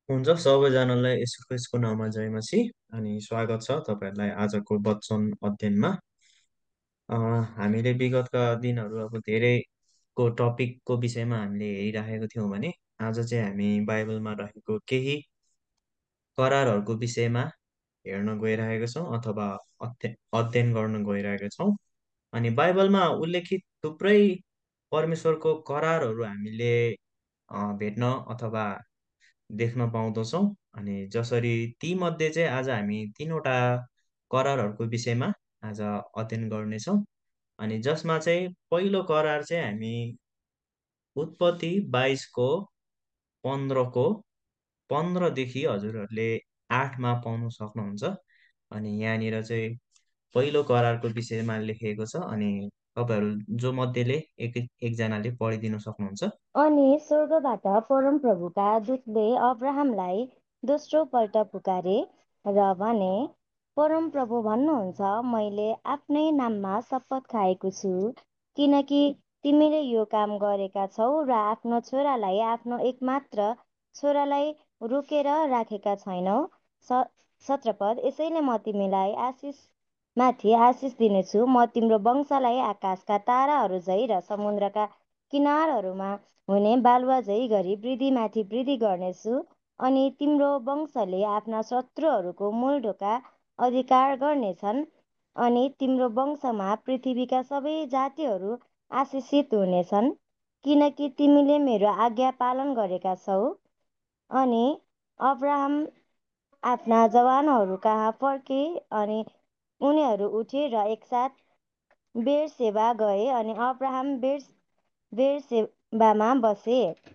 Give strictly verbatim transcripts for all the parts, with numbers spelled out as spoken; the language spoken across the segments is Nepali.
हुन्छ सबैजनालाई यसो क्रिस्टको नाममा जय मसीह अनि स्वागत छ तपाईँहरूलाई आजको वचन अध्ययनमा। अ, हामीले विगतका दिनहरू अब धेरैको टपिकको विषयमा हामीले हेरिराखेको थियौँ भने आज चाहिँ हामी बाइबलमा रहेको केही करारहरूको विषयमा हेर्न गइरहेका छौँ अथवा अध्य अध्ययन गर्न गइरहेका छौँ। अनि बाइबलमा उल्लेखित थुप्रै परमेश्वरको करारहरू हामीले अ, भेट्न अथवा देख्न पाउँदछौँ। अनि जसरी तीमध्ये चाहिँ आज हामी तिनवटा करारहरूको विषयमा आज अध्ययन गर्नेछौँ। अनि जसमा चाहिँ पहिलो करार चाहिँ हामी उत्पत्ति बाइसको पन्ध्रको पन्ध्रदेखि हजुरहरूले आठमा पाउन सक्नुहुन्छ। अनि यहाँनिर चाहिँ पहिलो करारको विषयमा लेखिएको छ अनि तपाईँहरू जो मध्येले एक एकजनाले पढिदिन सक्नुहुन्छ। अनि स्वर्गबाट परमप्रभुका दूतले अब्राहमलाई दोस्रो पल्ट पुकारे र भने, परमप्रभु भन्नुहुन्छ, मैले आफ्नै नाममा शपथ खाएको छु, किनकि तिमीले यो काम गरेका छौ र आफ्नो छोरालाई, आफ्नो एकमात्र छोरालाई रोकेर राखेका छैनौ। सत्रपद, यसैले म तिमीलाई आशिष माथि आशिष दिनेछु, म तिम्रो वंशलाई आकाशका ताराहरू झै र समुद्रका किनारहरूमा हुने बालुवा झै गरी वृद्धिमाथि वृद्धि गर्नेछु। अनि तिम्रो वंशले आफ्ना शत्रुहरूको मूल ढोका अधिकार गर्नेछन्। अनि तिम्रो वंशमा पृथ्वीका सबै जातिहरू आशिषित हुनेछन्, किनकि तिमीले मेरो आज्ञा पालन गरेका छौ। अनि अब्राहम आफ्ना जवानहरू कहाँ फर्के अनि उनीहरू उठे र एकसाथ बेरसेबा गए अनि अब्राहम बेर बेरसेबामा बसे।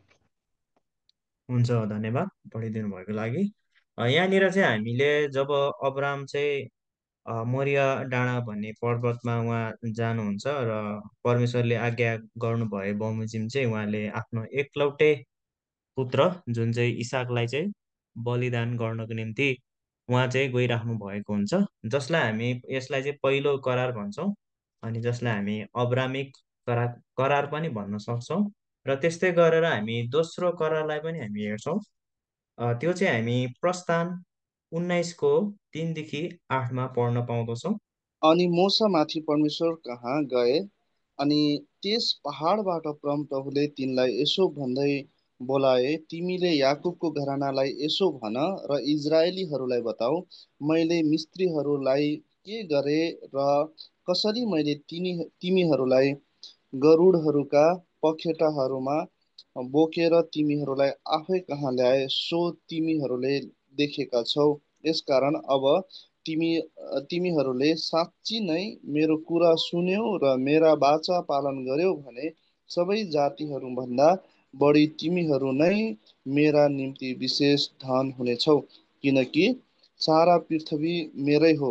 हुन्छ, धन्यवाद पढिदिनु भएको लागि। अ, यहाँनिर चाहिँ हामीले जब अब्राम चाहिँ अ, मोरिया डाँडा भन्ने पर्वतमा उहाँ जानुहुन्छ र परमेश्वरले आज्ञा गर्नुभए बमोजिम चाहिँ उहाँले आफ्नो एकलौटे पुत्र जुन चाहिँ इसाकलाई चाहिँ बलिदान गर्नको निम्ति उहाँ चाहिँ गइराख्नु भएको हुन्छ, जसलाई हामी यसलाई चाहिँ पहिलो करार भन्छौँ अनि जसलाई हामी अब्रामिक करार करार पनि भन्न सक्छौँ। र त्यस्तै गरेर हामी दोस्रो करारलाई पनि हामी हेर्छौँ। अ, त्यो चाहिँ हामी प्रस्थान उन्नाइसको तिनदेखि आठमा पढ्न पाउँदछौँ। अनि मोसा माथि परमेश्वर कहाँ गए अनि त्यस पहाडबाट परमप्रभुले तिनलाई यसो भन्दै बोलाए, तिमीले याकुबको घरानालाई यसो भन र इजरायलीहरूलाई बताऊ, मैले मिस्त्रीहरूलाई के गरे र कसरी मैले तिनी तिमीहरूलाई गरुडहरूका पखेटाहरूमा बोकेर तिमीहरूलाई आफै कहाँ ल्याए, सो तिमीहरूले देखेका छौ। यसकारण अब तिमी तिमीहरूले साँच्ची नै मेरो कुरा सुन्यौ र मेरा वाचा पालन गर्यौ भने सबै जातिहरूभन्दा बढी तिमीहरू नै मेरा निम्ति विशेष धन हुनेछौ, किनकि सारा पृथ्वी मेरै हो।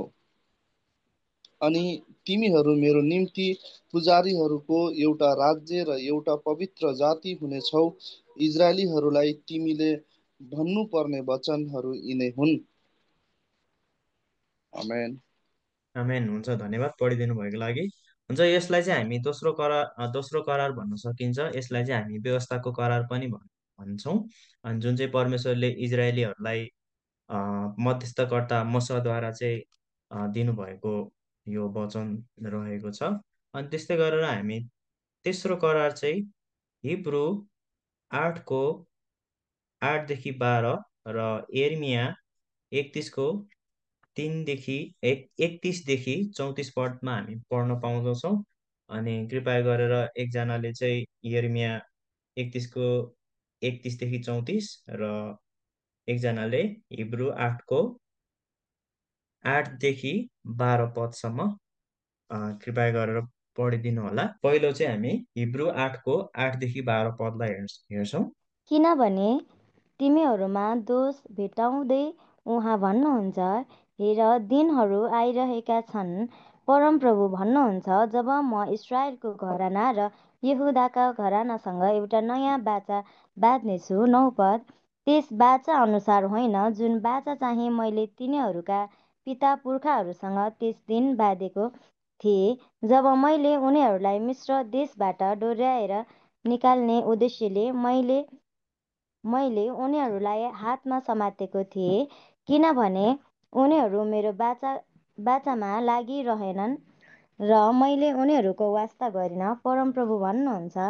अनि तिमीहरू मेरो निम्ति पुजारीहरूको एउटा राज्य र एउटा पवित्र जाति हुनेछौ। इजरायलीहरूलाई तिमीले भन्नुपर्ने वचनहरू यिनै हुन्। आमेन। आमेन। हुन्छ, धन्यवाद पढिदिनु भएको लागि। हुन्छ, यसलाई चाहिँ हामी दोस्रो करार अ, दोस्रो करार भन्न सकिन्छ। यसलाई चाहिँ हामी व्यवस्थाको करार पनि भन् भन्छौँ। अनि जुन चाहिँ परमेश्वरले इजरायलीहरूलाई अ, मध्यस्थकर्ता मसद्वारा चाहिँ अ, दिनुभएको यो वचन रहेको छ। अनि त्यस्तै गरेर हामी तेस्रो करार चाहिँ हिब्रू आठको आठदेखि बाह्र र एर्मिया एकतिसको तिनदेखि एक एकतिसदेखि चौतिस पदमा हामी पढ्न पाउँदछौँ। अनि कृपया गरेर एकजनाले चाहिँ यिर्मया एकतिसको एकतिसदेखि चौतिस र एकजनाले हिब्रू आठको आठदेखि बाह्र पदसम्म अ, कृपया गरेर पढिदिनु होला। पहिलो चाहिँ हामी हिब्रू आठको आठदेखि बाह्र पदलाई हेर्स हेर्छौँ। किनभने तिमीहरूमा दोष भेट्टाउँदै उहाँ भन्नुहुन्छ, हेर, दिनहरू आइरहेका छन्, परमप्रभु भन्नुहुन्छ, जब म इस्रायलको घराना र यहुदाका घरानासँग एउटा नयाँ बाचा बाँध्नेछु। नौ पद, त्यस बाचा अनुसार होइन जुन बाचा चाहिँ मैले तिनीहरूका पिता पुर्खाहरूसँग त्यस दिन बाँधेको थिएँ, जब मैले उनीहरूलाई मिश्र देशबाट डोर्याएर निकाल्ने उद्देश्यले मैले मैले उनीहरूलाई हातमा समातेको थिएँ, किनभने उनीहरू मेरो बाचा बाचामा लागिरहेनन् र मैले उनीहरूको वास्ता गरिनँ। परमप्रभु भन्नुहुन्छ,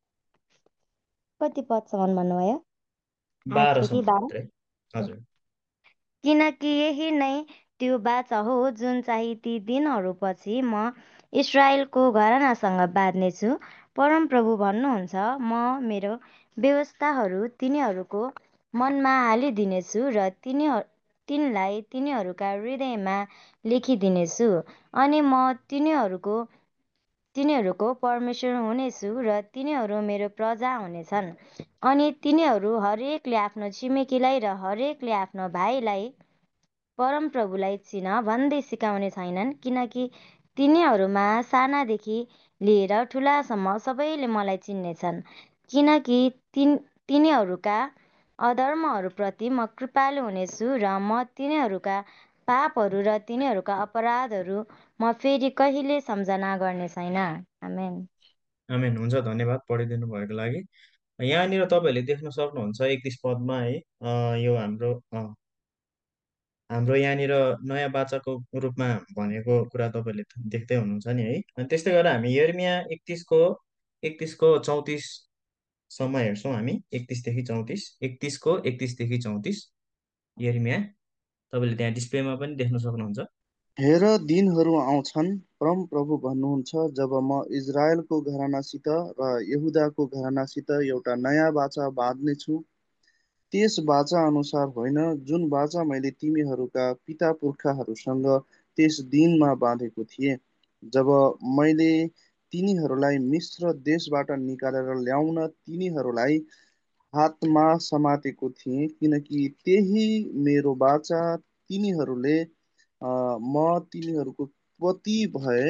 कति पदसम्म भन्नुभयो? आठदेखि बाह्रसम्म बाह्र। मात्रै। हजुर। किनकि यही नै त्यो बाचा हो जुन चाहिँ ती दिनहरूपछि म इस्राएलको घरानासँग बाँध्नेछु। परमप्रभु भन्नुहुन्छ, म मेरो व्यवस्थाहरू तिनीहरूको मनमा हालिदिनेछु र तिनीहरू तिनलाई तिनीहरूका हृदयमा लेखिदिनेछु। अनि म तिनीहरूको तिनीहरूको परमेश्वर हुनेछु र तिनीहरू मेरो प्रजा हुनेछन्। अनि तिनीहरू हरेकले आफ्नो छिमेकीलाई र हरेकले आफ्नो भाइलाई परमप्रभुलाई चिन भन्दै सिकाउने छैनन्, किनकि तिनीहरूमा सानादेखि लिएर ठुलासम्म सबैले मलाई चिन्नेछन्। किनकि तिन तिनीहरूका अधर्महरूप्रति म कृपालु हुनेछु र म तिनीहरूका पापहरू र तिनीहरूका अपराधहरू म फेरि कहिले सम्झना गर्ने छैन। आमेन। आमेन। हुन्छ, धन्यवाद पढिदिनु भएको लागि। यहाँनिर तपाईँहरूले देख्न सक्नुहुन्छ एकतिस पदमा है, अ, यो हाम्रो अ, हाम्रो यहाँनिर नयाँ बाचाको रूपमा भनेको कुरा तपाईँहरूले देख्दै हुनुहुन्छ नि है। अनि त्यस्तै गरेर हामी यर्मिया एकतिसको एकतिसको चौतिससम्म हेर्छौँ हामी। एकतिसदेखि चौतिस, एकतिसको एकतिसदेखि चौतिस यर्मिया, तपाईँले त्यहाँ डिस्प्लेमा पनि देख्न सक्नुहुन्छ। हेर, दिनहरू आउँछन्, परमप्रभु भन्नुहुन्छ, जब म इजरायलको घरानासित र यहुदाको घरानासित एउटा नयाँ बाचा बाँध्नेछु। त्यस बाचा अनुसार होइन जुन बाचा मैले तिमीहरूका पिता पुर्खाहरूसँग त्यस दिनमा बाँधेको थिएँ, जब मैले तिनीहरूलाई मिश्र देशबाट निकालेर ल्याउन तिनीहरूलाई हातमा समातेको थिएँ, किनकि त्यही मेरो बाचा तिनीहरूले अ, म तिनीहरूको पति भए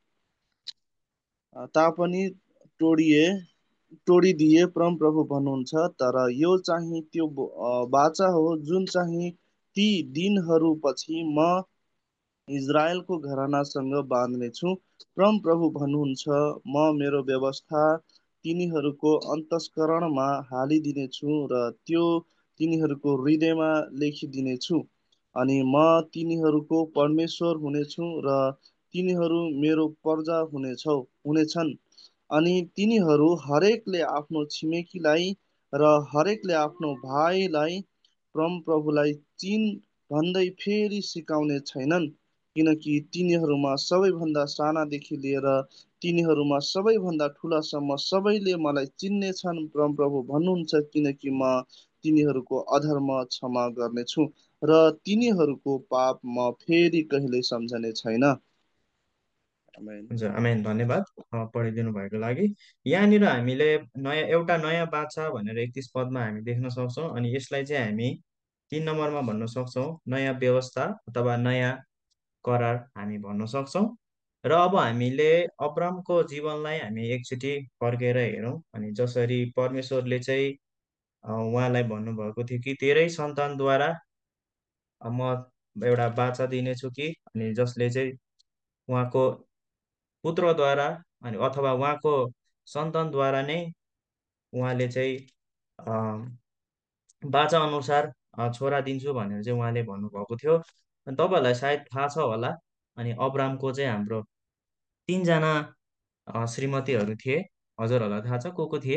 अ, तापनि तोडिए तोडिदिए, परमप्रभु भन्नुहुन्छ। तर यो चाहिँ त्यो अ, बाचा हो जुन चाहिँ ती दिनहरूपछि म इजरायलको घरानासँग बाँध्नेछु। परमप्रभु भन्नुहुन्छ, म मेरो व्यवस्था तिनीहरूको अन्तस्करणमा हालिदिनेछु र त्यो तिनीहरूको हृदयमा लेखिदिनेछु। अनि म तिनीहरूको परमेश्वर हुनेछु र तिनीहरू मेरो प्रजा हुनेछौ हुनेछन्। अनि तिनीहरू हरेकले आफ्नो छिमेकीलाई र हरेकले आफ्नो भाइलाई परमप्रभुलाई चिन भन्दै फेरि सिकाउने छैनन्, किनकि तिनीहरूमा सबैभन्दा सानादेखि लिएर तिनीहरूमा सबैभन्दा ठुलासम्म सबैले मलाई चिन्नेछन्। परमप्रभु भन्नुहुन्छ, किनकि म तिनीहरूको अधर्म क्षमा गर्नेछु र तिनीहरूको पाप म फेरि कहिल्यै सम्झने छैन। आमेन। हुन्छ, आमेन। धन्यवाद अ, पढिदिनु भएको लागि। यहाँनिर हामीले नयाँ एउटा नयाँ बाचा भनेर एकतिस पदमा हामी देख्न सक्छौँ। अनि यसलाई चाहिँ हामी तिन नम्बरमा भन्न सक्छौँ नयाँ व्यवस्था अथवा नयाँ करार हामी भन्न सक्छौँ। र अब हामीले अब्रामको जीवनलाई हामी एकचोटि फर्केर हेरौँ। अनि जसरी परमेश्वरले चाहिँ अ, उहाँलाई भन्नुभएको थियो कि तेरै सन्तानद्वारा अ, म एउटा बाचा दिनेछु कि, अनि जसले चाहिँ उहाँको पुत्रद्वारा अनि अथवा उहाँको सन्तानद्वारा नै उहाँले चाहिँ अ, बाचा अनुसार अ, छोरा दिन्छु भनेर चाहिँ उहाँले भन्नुभएको थियो। अनि तपाईँहरूलाई सायद थाहा छ होला। अनि अब्रामको चाहिँ हाम्रो तिनजना अ, श्रीमतीहरू थिए। हजुरहरूलाई थाहा छ को को थिए?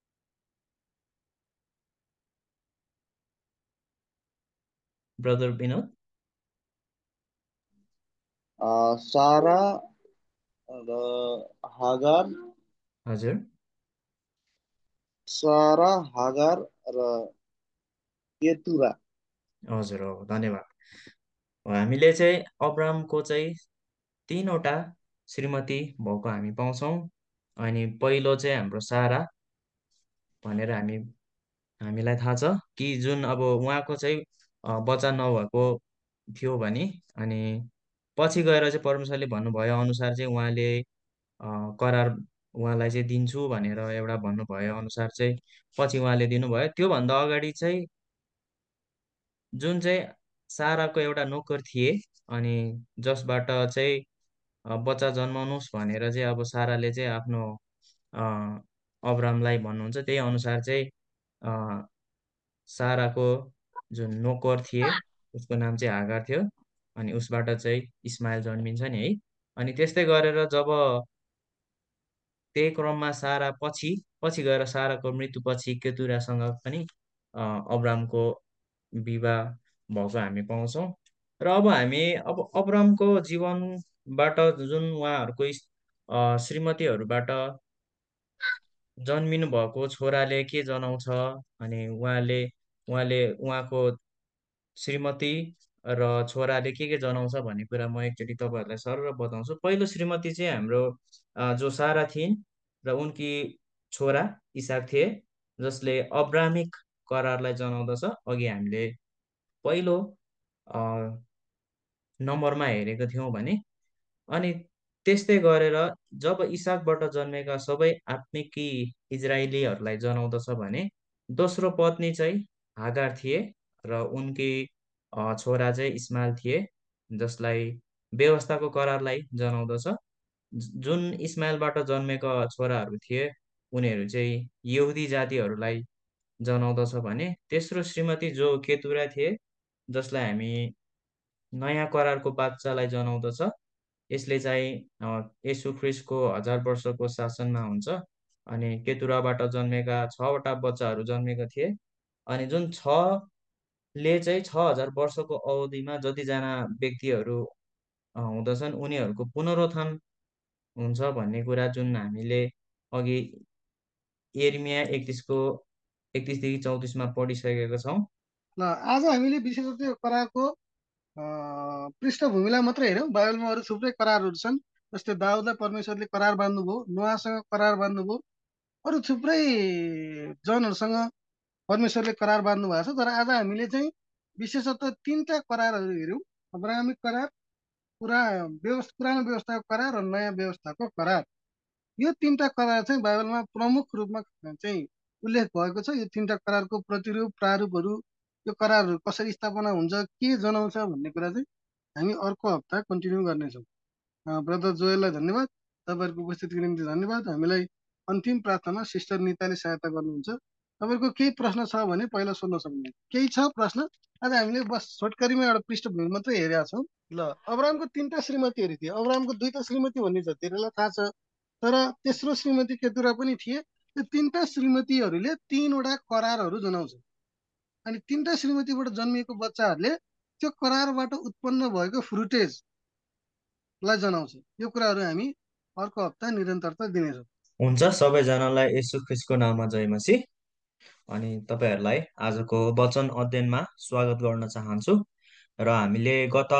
ब्रदर विनोद। अ, सारा र हागार हजुर। सारा हागार र केतुरा। हजुर हो, धन्यवाद। हामीले चाहिँ अब्रामको चाहिँ तिनवटा श्रीमती भएको हामी पाउँछौँ। अनि पहिलो चाहिँ हाम्रो सारा भनेर हामी हामीलाई थाहा छ कि जुन अब उहाँको चाहिँ अ, बच्चा नभएको थियो भने, अनि पछि गएर चाहिँ परमेश्वरले भन्नुभयो अनुसार चाहिँ उहाँले अ, करार उहाँलाई चाहिँ दिन्छु भनेर एउटा भन्नुभए अनुसार चाहिँ पछि उहाँले दिनुभयो। त्योभन्दा अगाडि चाहिँ जुन चाहिँ साराको एउटा नोकर थिए, अनि जसबाट चाहिँ अ, बच्चा जन्माउनुहोस् भनेर चाहिँ अब साराले चाहिँ आफ्नो अ, अब्रामलाई भन्नुहुन्छ, त्यही अनुसार चाहिँ साराको जुन नोकर थिए उसको नाम चाहिँ हागार थियो। अनि उसबाट चाहिँ इस्माइल जन्मिन्छ नि है। अनि त्यस्तै गरेर जब त्यही क्रममा सारा पछि पछि गएर साराको मृत्युपछि केतुरासँग पनि अ, अब्रामको विवाह भएको हामी पाउँछौँ। र अब हामी अब अब्रामको जीवनबाट जुन उहाँहरूको इस- अ, श्रीमतीहरूबाट जन्मिनु भएको छोराले के जनाउँछ, अनि उहाँले उहाँले उहाँको श्रीमती र छोराले के के जनाउँछ भन्ने कुरा म एकचोटि तपाईँहरूलाई सरर बताउँछु। पहिलो श्रीमती चाहिँ हाम्रो अ, जो सारा थिइन् र उनकी छोरा इसाक थिए, जसले अब्रामिक करारलाई जनाउँदछ। अघि हामीले पहिलो अ, नम्बरमा हेरेको थियौँ भने। अनि त्यस्तै गरेर जब इसाकबाट जन्मेका सबै आत्मिकी इजरायलीहरूलाई जनाउँदछ भने दोस्रो पत्नी चाहिँ हागार थिए र उनकी अ, छोरा चाहिँ इस्माइल थिए, जसलाई व्यवस्थाको करारलाई जनाउँदछ। ज- जुन इस्माइलबाट जन्मेका छोराहरू थिए उनीहरू चाहिँ यहुदी जातिहरूलाई जनाउँदछ भने तेस्रो श्रीमती जो केतुरा थिए, जसलाई हामी नयाँ करारको बाच्चालाई जनाउँदछ। यसले चाहिँ अ, येशू ख्रिस्टको हजार वर्षको शासनमा हुन्छ। अनि केतुराबाट जन्मेका छवटा बच्चाहरू जन्मेका थिए। अनि जुन छले चाहिँ छ हजार वर्षको अवधिमा जतिजना व्यक्तिहरू अ, हुँदछन् उनीहरूको पुनरुत्थान हुन्छ भन्ने कुरा जुन हामीले अघि एर्मिया एकतिसको एकतिसदेखि चौतिसमा पढिसकेका छौँ। ल आज हामीले विशेष गरी त्यो करारको अ, पृष्ठभूमिलाई मात्रै हेऱ्यौँ। बाइबलमा अरू थुप्रै करारहरू छन्। जस्तै दाउदलाई परमेश्वरले करार बाँध्नुभयो, नोआसँग करार बाँध्नुभयो, अरू थुप्रै जनहरूसँग परमेश्वरले करार बाँध्नु भएको छ। तर आज हामीले चाहिँ विशेषतः तिनवटा करारहरू हेऱ्यौँ। अब्राहमिक करार, पुरा व्यवस्था पुरानो व्यवस्थाको करार र नयाँ व्यवस्थाको करार। यो तिनवटा करार चाहिँ बाइबलमा प्रमुख रूपमा चाहिँ उल्लेख भएको छ। यो तिनवटा करारको प्रतिरूप प्रारूपहरू, यो करारहरू कसरी स्थापना हुन्छ, के जनाउँछ भन्ने कुरा चाहिँ हामी अर्को हप्ता कन्टिन्यू गर्नेछौँ। ब्रदर जोयललाई धन्यवाद, तपाईँहरूको उपस्थितिको निम्ति धन्यवाद। हामीलाई अन्तिम प्रार्थना सिस्टर निताले सहायता गर्नुहुन्छ। तपाईँहरूको केही प्रश्न छ भने पहिला सोध्न सक्नुहुन्छ। केही छ प्रश्न? आज हामीले बस छोटकरीमा एउटा पृष्ठभूमि मात्रै हेरेका छौँ। ल, अब्रामको तिनवटा श्रीमतीहरू थिए। अब्रामको दुईटा श्रीमती भन्ने छ धेरैलाई थाहा छ, तर तेस्रो श्रीमती केतुरा पनि थिए। त्यो तिनवटा श्रीमतीहरूले तिनवटा करारहरू जनाउँछ। अनि तिनवटा श्रीमतीबाट जन्मिएको बच्चाहरूले त्यो करारबाट उत्पन्न भएको फ्रुटेजलाई जनाउँछ। यो कुराहरू हामी अर्को हप्ता निरन्तरता दिनेछौँ। हुन्छ, सबैजनालाई येशू ख्रिस्टको नाममा जय मसीह। अनि तपाईँहरूलाई आजको वचन अध्ययनमा स्वागत गर्न चाहन्छु। र हामीले गत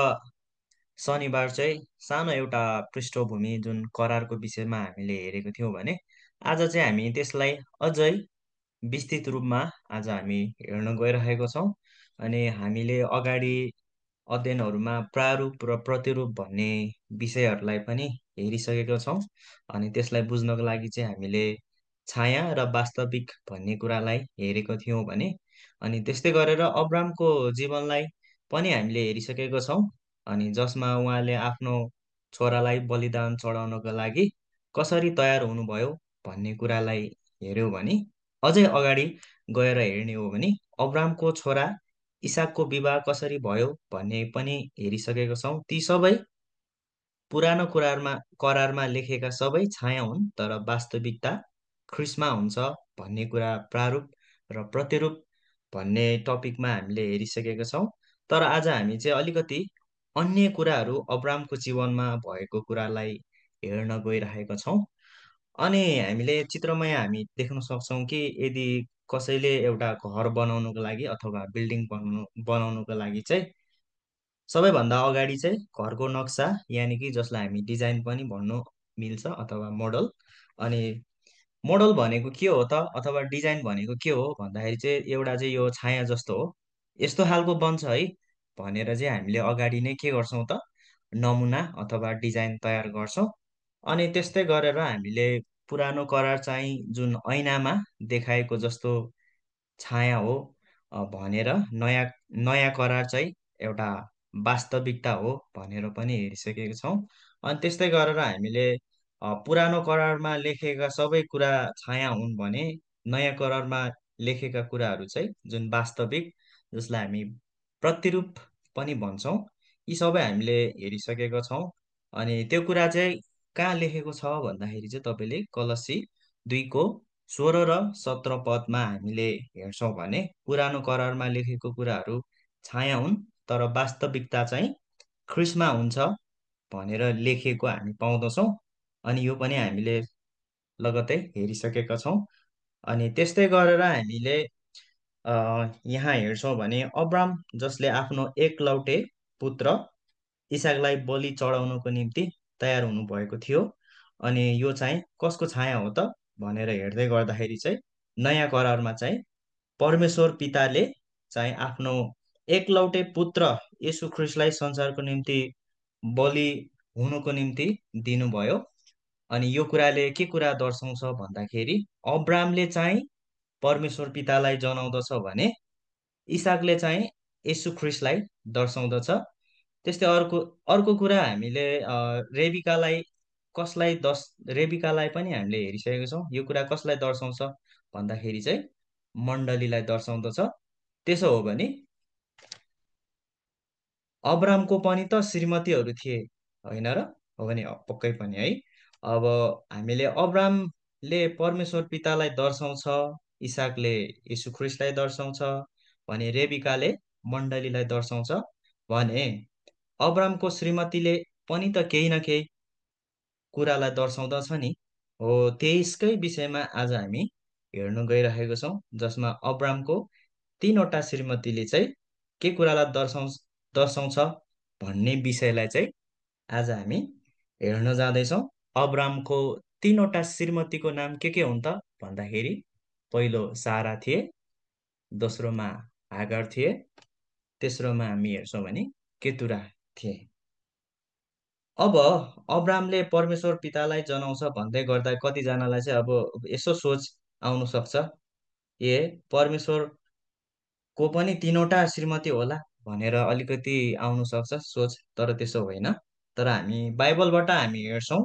शनिबार चाहिँ सानो एउटा पृष्ठभूमि जुन करारको विषयमा हामीले हेरेको थियौँ भने आज चाहिँ हामी त्यसलाई अझै विस्तृत रूपमा आज हामी हेर्न गइरहेको छौँ। अनि हामीले अगाडि अध्ययनहरूमा प्रारूप र प्रतिरूप भन्ने विषयहरूलाई पनि हेरिसकेका छौँ। अनि त्यसलाई बुझ्नको लागि चाहिँ हामीले छाया र वास्तविक भन्ने कुरालाई हेरेको थियौँ भने, अनि त्यस्तै गरेर अब्रामको जीवनलाई पनि हामीले हेरिसकेको छौँ। अनि जसमा उहाँले आफ्नो छोरालाई बलिदान चढाउनको लागि कसरी तयार हुनुभयो भन्ने कुरालाई हेऱ्यौँ भने, अझै अगाडि गएर हेर्ने हो भने अब्रामको छोरा इसाकको विवाह कसरी भयो भन्ने पनि हेरिसकेका छौँ। ती सबै पुरानो कुरारमा करारमा लेखेका सबै छाया हुन्, तर वास्तविकता ख्रिस्टमा हुन्छ भन्ने कुरा प्रारूप र प्रतिरूप भन्ने टपिकमा हामीले हेरिसकेका छौँ। तर आज हामी चाहिँ अलिकति अन्य कुराहरू अब्रामको जीवनमा भएको कुरालाई हेर्न गइरहेका छौँ। अनि हामीले चित्रमा यहाँ हामी देख्न सक्छौँ कि यदि कसैले एउटा घर बनाउनुको लागि अथवा बिल्डिङ बनाउनु बनाउनुको लागि चाहिँ सबैभन्दा अगाडि चाहिँ घरको नक्सा, यानि कि जसलाई हामी डिजाइन पनि भन्नु मिल्छ अथवा मोडल। अनि मोडल भनेको के हो त अथवा डिजाइन भनेको के हो भन्दाखेरि चाहिँ एउटा चाहिँ यो छाया जस्तो हो, यस्तो खालको बन्छ है भनेर चाहिँ हामीले अगाडि नै के गर्छौँ त नमुना अथवा डिजाइन तयार गर्छौँ। अनि त्यस्तै गरेर हामीले पुरानो करार चाहिँ जुन ऐनामा देखाएको जस्तो छाया हो अ, भनेर नयाँ नयाँ करार चाहिँ एउटा वास्तविकता हो भनेर पनि हेरिसकेका छौँ। अनि त्यस्तै गरेर हामीले अ, पुरानो करारमा लेखेका सबै कुरा छाया हुन् भने नयाँ करारमा लेखेका कुराहरू चाहिँ जुन वास्तविक, जसलाई हामी प्रतिरूप पनि भन्छौँ, यी सबै हामीले हेरिसकेका छौँ। अनि त्यो कुरा चाहिँ कहाँ लेखेको छ भन्दाखेरि चाहिँ तपाईँले कलसी दुईको सोह्र र सत्र पदमा हामीले हेर्छौँ भने पुरानो करारमा लेखेको कुराहरू छाया हुन्, तर वास्तविकता चाहिँ ख्रिस्टमा हुन्छ भनेर लेखिएको हामी पाउँदछौँ। अनि यो पनि हामीले लगत्तै हेरिसकेका छौँ। अनि त्यस्तै गरेर हामीले अ, यहाँ हेर्छौँ भने अब्राम जसले आफ्नो एकलौटे पुत्र इसाकलाई बलि चढाउनको निम्ति तयार हुनुभएको थियो। अनि यो चाहिँ कसको छाया हो त भनेर हेर्दै गर्दाखेरि चाहिँ नयाँ करारमा चाहिँ परमेश्वर पिताले चाहिँ आफ्नो एकलौटे पुत्र येशू ख्रिस्टलाई संसारको निम्ति बलि हुनुको निम्ति दिनुभयो। अनि यो कुराले के कुरा दर्शाउँछ भन्दाखेरि अब्रामले चाहिँ परमेश्वर पितालाई जनाउँदछ भने इसाकले चाहिँ येशू ख्रिस्टलाई दर्शाउँदछ। त्यस्तै अर्को अर्को कुरा हामीले अ, रेबिकालाई कसलाई दर्श रेबिकालाई पनि हामीले हेरिसकेका छौँ। यो कुरा कसलाई दर्शाउँछ भन्दाखेरि चाहिँ मण्डलीलाई दर्शाउँदछ। त्यसो हो भने अब्रामको पनि त श्रीमतीहरू थिए, होइन र? हो भने पक्कै पनि है। अब हामीले अब्रामले परमेश्वर पितालाई दर्शाउँछ, इसाकले यीशु ख्रिस्टलाई दर्शाउँछ भने रेबिकाले मण्डलीलाई दर्शाउँछ भने अब्रामको श्रीमतीले पनि त केही न केही कुरालाई दर्शाउँदछ नि। हो, त्यसकै विषयमा आज हामी हेर्न गइरहेको छौँ, जसमा अब्रामको तीनवटा श्रीमतीले चाहिँ के कुरालाई दर्शाउँछ दर्शाउँछ भन्ने विषयलाई चाहिँ आज हामी हेर्न जाँदैछौँ। अब्रामको तीनवटा श्रीमतीको नाम के के हुन् त भन्दाखेरि पहिलो सारा थिए, दोस्रोमा हागर थिए, तेस्रोमा हामी हेर्छौँ भने केतुरा थिए। अब अब्रामले परमेश्वर पितालाई जनाउँछ भन्दै गर्दा कतिजनालाई चाहिँ अब यसो सोच आउनु सक्छ, ए परमेश्वरको पनि तीनवटा श्रीमती होला भनेर अलिकति आउनु सक्छ सोच, तर त्यसो होइन। तर हामी बाइबलबाट हामी हेर्छौँ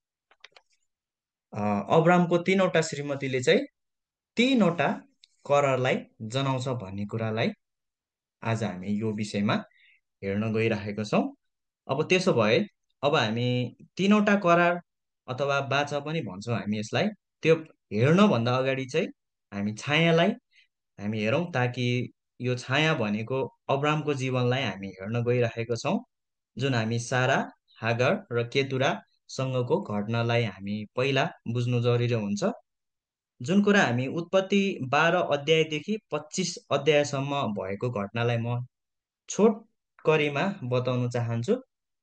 अ, अब्रामको तीनवटा श्रीमतीले चाहिँ तीनवटा करारलाई जनाउँछ भन्ने कुरालाई आज हामी यो विषयमा हेर्न गइरहेको छौँ। अब त्यसो भए अब हामी तीनवटा करार अथवा बाचा पनि भन्छौँ हामी यसलाई, त्यो हेर्नभन्दा अगाडि चाहिँ हामी छायालाई हामी हेरौँ, ताकि यो छाया भनेको अब्रामको जीवनलाई हामी हेर्न गइरहेको छौँ, जुन हामी सारा, हागर र केतुरासँगको घटनालाई हामी पहिला बुझ्नु जरुरी हुन्छ। जुन कुरा हामी उत्पत्ति बाह्र अध्यायदेखि पच्चिस अध्यायसम्म भएको घटनालाई म छोटकरीमा बताउन चाहन्छु।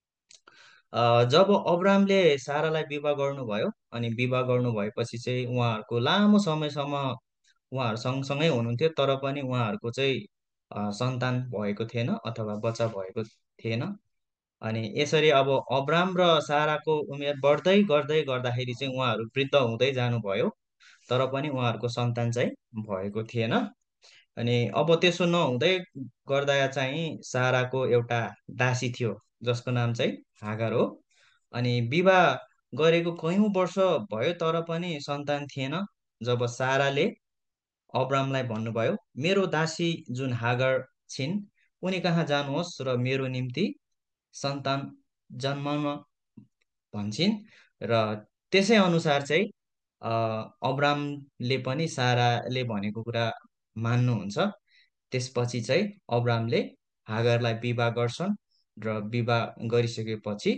अ, जब अब्रामले सारालाई विवाह गर्नुभयो अनि विवाह गर्नु भएपछि चाहिँ उहाँहरूको लामो समयसम्म उहाँहरू सँगसँगै हुनुहुन्थ्यो, तर पनि उहाँहरूको चाहिँ अ, सन्तान भएको थिएन अथवा बच्चा भएको थिएन। अनि यसरी अब अब्राम र साराको उमेर बढ्दै गर्दै गर्दाखेरि चाहिँ उहाँहरू वृद्ध हुँदै जानुभयो, तर पनि उहाँहरूको सन्तान चाहिँ भएको थिएन। अनि अब त्यसो नहुँदै गर्दा चाहिँ साराको एउटा दासी थियो जसको नाम चाहिँ हागर हो। अनि विवाह गरेको कयौँ वर्ष भयो तर पनि सन्तान थिएन। जब साराले अब्रामलाई भन्नुभयो, मेरो दासी जुन हागर छिन् उनी कहाँ जानुहोस् र मेरो निम्ति सन्तान जन्माउन भन्छन्। र त्यसै अनुसार चाहिँ अ, अब्रामले पनि साराले भनेको कुरा मान्नुहुन्छ। त्यसपछि चाहिँ अब्रामले हागरलाई विवाह गर्छन् र विवाह गरिसकेपछि